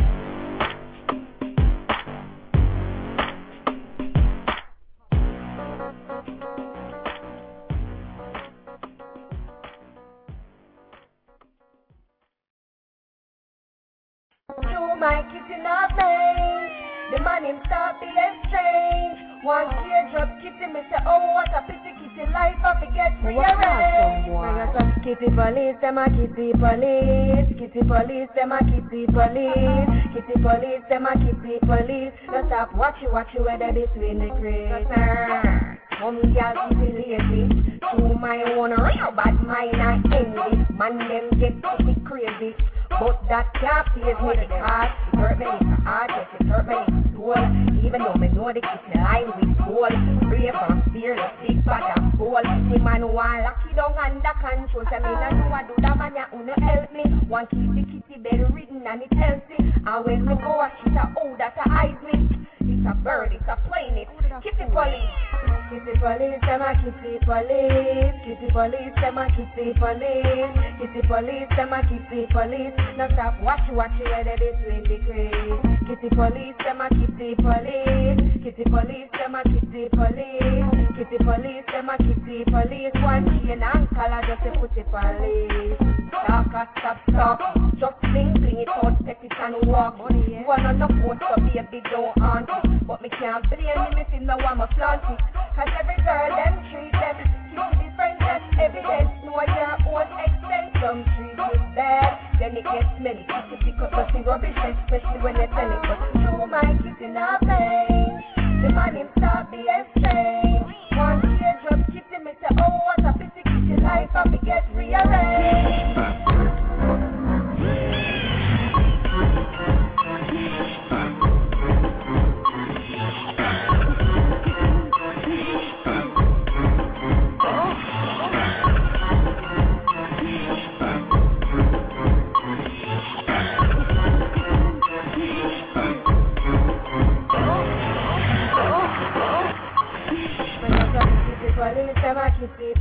[SPEAKER 7] You might keep in a vein, the man him start be exchange. One teardrop kitty, me say, oh what a pity kitty life I forget rearrange. Bring us up kitty police, them a kitty police. Kitty police, them a kitty police. Kitty police, them a kitty police. Don't stop watch you whether this win the craze. Mommy girl keep it lazy. To my own real bad mind I end it. Man them get pretty crazy. But that can't please me because it hurt me, it's hard, yes it hurt me, it's soul. Even though me know the kiss me line with gold. Brave and fearless, big bad and bold. The man who want locky down under control. Say me not know I do that man ya wanna help me. Want keep the kitty bed ridden and it healthy. And when me go watch it, oh that a eyes me. It's a bird, it's a plane, it's kitty police. Kitty police, them a kitty police. Kitty police, them a kitty police. Kitty police, them a kitty police. Now stop watch you whether this will be crazy. Kitty police, them a kitty police. Kitty police, them a kitty police. Kitty police, them a kitty police. One chain and collar just to put it police. Stop. Just fling it out, take it and walk. You are not the phone, so baby don't aunt it. But me can't blame him if him no want me flaunt it. Cause every girl them treat them keep different as evidence. Know your own extent. Some treat it bad, then it gets smelly. You pick up the rubbish, especially when they tell it. But you might keep in a pain. The man him start be exchange. One teardrop keep him and say, oh what a pity kitty life I forget rearranged.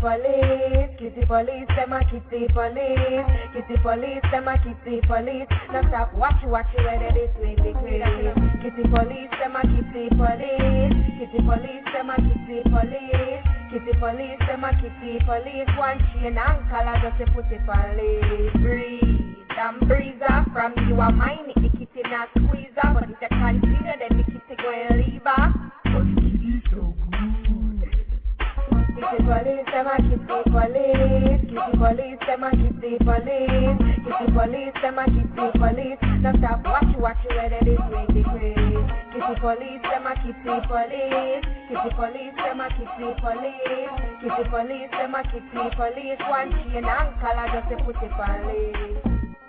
[SPEAKER 7] Kitty police, them a kitty police. Kitty police, them a kitty police. Now stop, watch you whether this way they crazy. Kitty police, them a kitty police. Kitty police, them a kitty police. Kitty police, them a kitty police. One chain and collar just to put it on lace. Breathe and breeze off from you a mine it. The kitty not squeeze off, but if you consider then the kitty go and leave off. But the kitty so good. Kitty police, them a kitty police. Kitty police, them a kitty police. Kitty police, them a kitty police. Now stop, watch you whether this way they crazy. Kitty police, them a kitty police. Kitty police, them a kitty police. Kitty police, them a kitty police. One chain and collar just to put it on lace.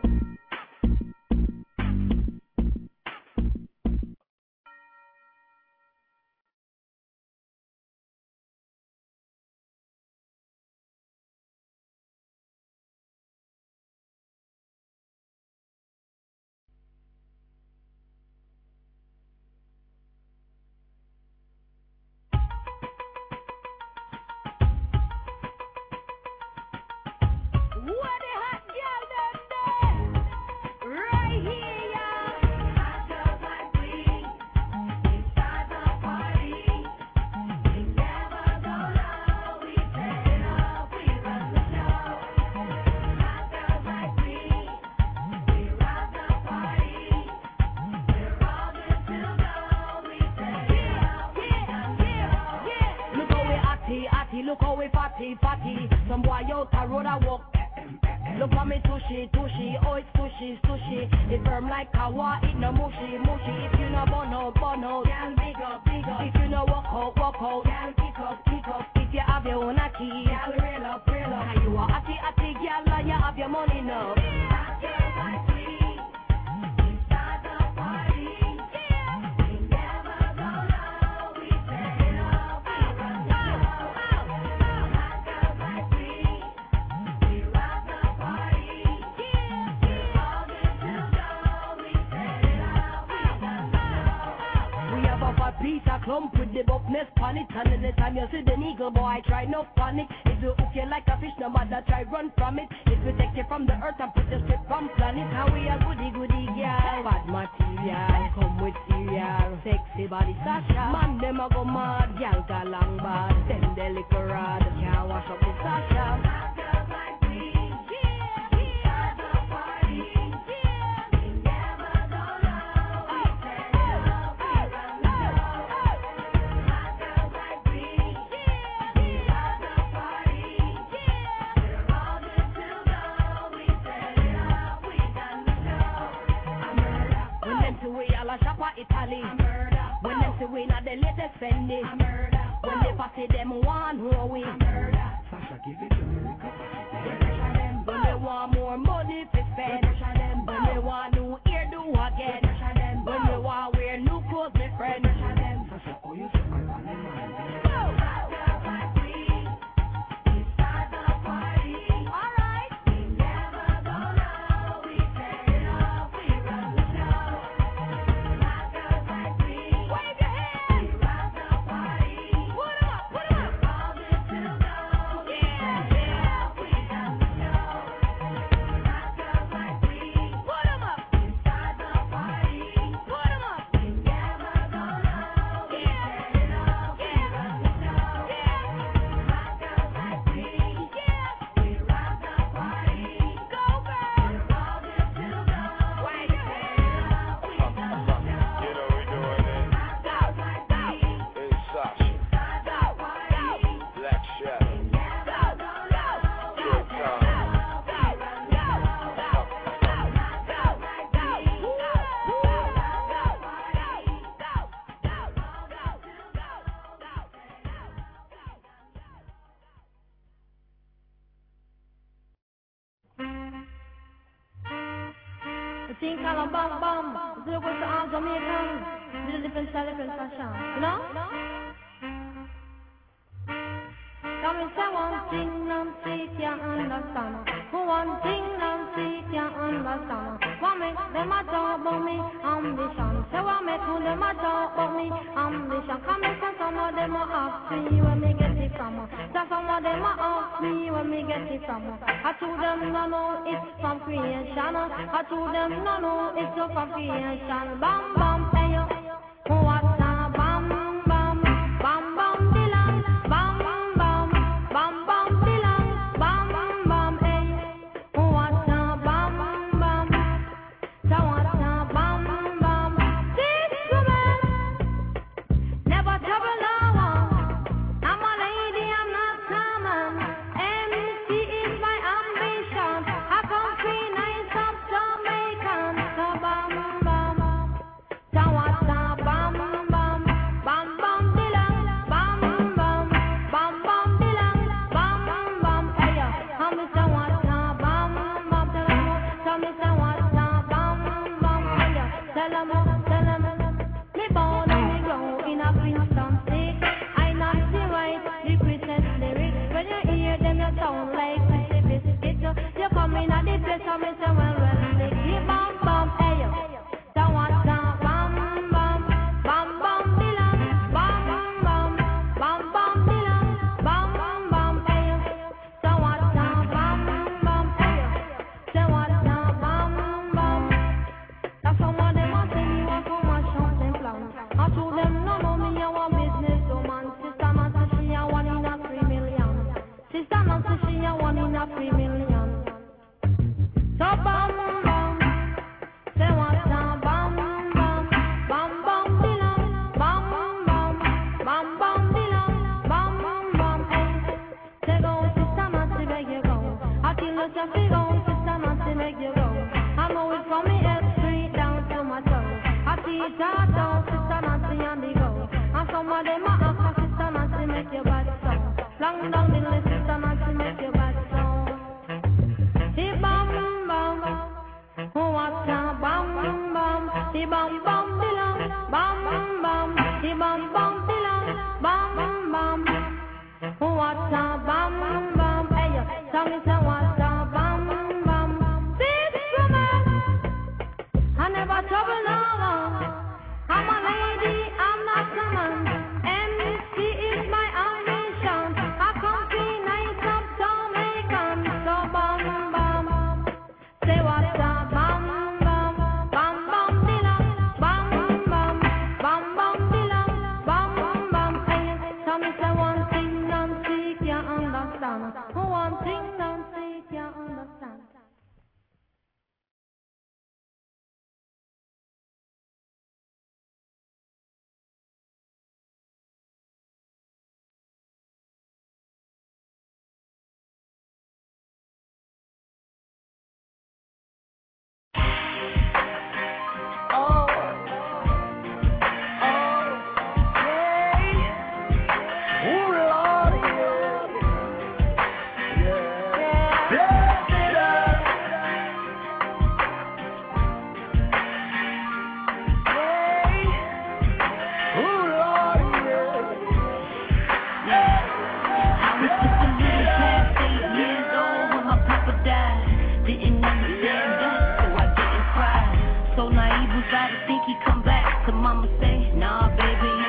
[SPEAKER 19] Look how we fatty. Some boy out the road I walk. Look at me tushy. Oh, it's tushy. It firm like kawa, it no mushy. If you no burn out, girl, big up. If you no walk out, girl, kick up. If you have your own key, girl, rail up. Now you are atty, girl, and you have your money now. Peter clump with the buckness pan it. And anytime you see the eagle boy, try no panic. If you hook you like a fish, no matter try run from it. If we take you from the earth and put you straight from planet. How we a goody girl, bad material, come with cereal, sexy body Sasha. Man them a go mad, girl got long bad, send the liquor rod, can't wash up with Sasha. Italy. When them say we not the latest Fendi. When they party them one who we. Sasha give it to me. When they want more money to spend. When they want new hairdo again. When they want wear new clothes, my friend. Sasha, oh you so Think all bam bam, zero goes to all Jamaican, little different style, different fashion, you know? Come and say one thing, Nancy can't understand. One thing Nancy can't understand. One make
[SPEAKER 6] them a talk about me ambition. Say what me to them a talk about me ambition. Come here, some of them a ask me where me get it from. So some of them a ask me where me get it from. I told them no know it's from creation. I told them no know it's from creation. Bam bam hey yo, what's up? Bam bam bam bam bilang. Bam bam bam bam bilang. Bam bam hey, what's up? Bam bam. So what's up? Bam bam. This woman never trouble no one. I'm a lady, I'm not common. MC is my ambition. I come free nice up Jamaican. So bam bam. So what's up? Bam bam. Bam bam bilang. Bam bam. Bam bam bilang. Bam bam. Hey yo, I'm Mr. What's up? Bam bam. Tell me say what's up? Bam bam. Hey yo, tell 'em. Me born and me grow in a Princeton state. I not the right, the Christian lyrics. When you hear them, you sound like Chrissy Biscuit. You come in at the place and me say, well, they keep bam bam, hey yo. So what's up? Bam bam, bam bam bilang, bam bam, bam bam bilang, bam bam, hey yo. So what's up? Bam bam, hey yo. So what's up? Bam bam. That's some of them a say me want to mash up them plans. I told them no know me a one business woman. Sister man say she a 1 in a 3 million. Sister man say she a 1 in a 3 million. So bam bam, say what's up? Bam bam, bam bam bilang, bam bam, bam bam bilang, bam bam hey. Say go sister man say make you go. I kill you say fi go sister man say make you go. I know it from me head straight down to my toe. I teach her down sister man say on the go. And some of them a ask sister man say make you bad song. Long down the list sister man say make you bad song. The bam bam, what's up? Bam bam, the bam bam bilang, bam bam, the bam bam bilang, bam bam. What's up? Bam bam, hey yo, tell me say what's up? Bam bam. This woman, I never trouble no one. I'm a lady, I'm not someone. MC is my ambition. I come clean, nice up Jamaican. So bam bam, say what's up? Bam bam, bam bam bilang, bam bam, bam bam bilang, bam bam. Hey, tell me say one thing, Nancy can't understand. One thing, Nancy can't understand. So naive, was I to think he'd come back? So mama say, nah baby,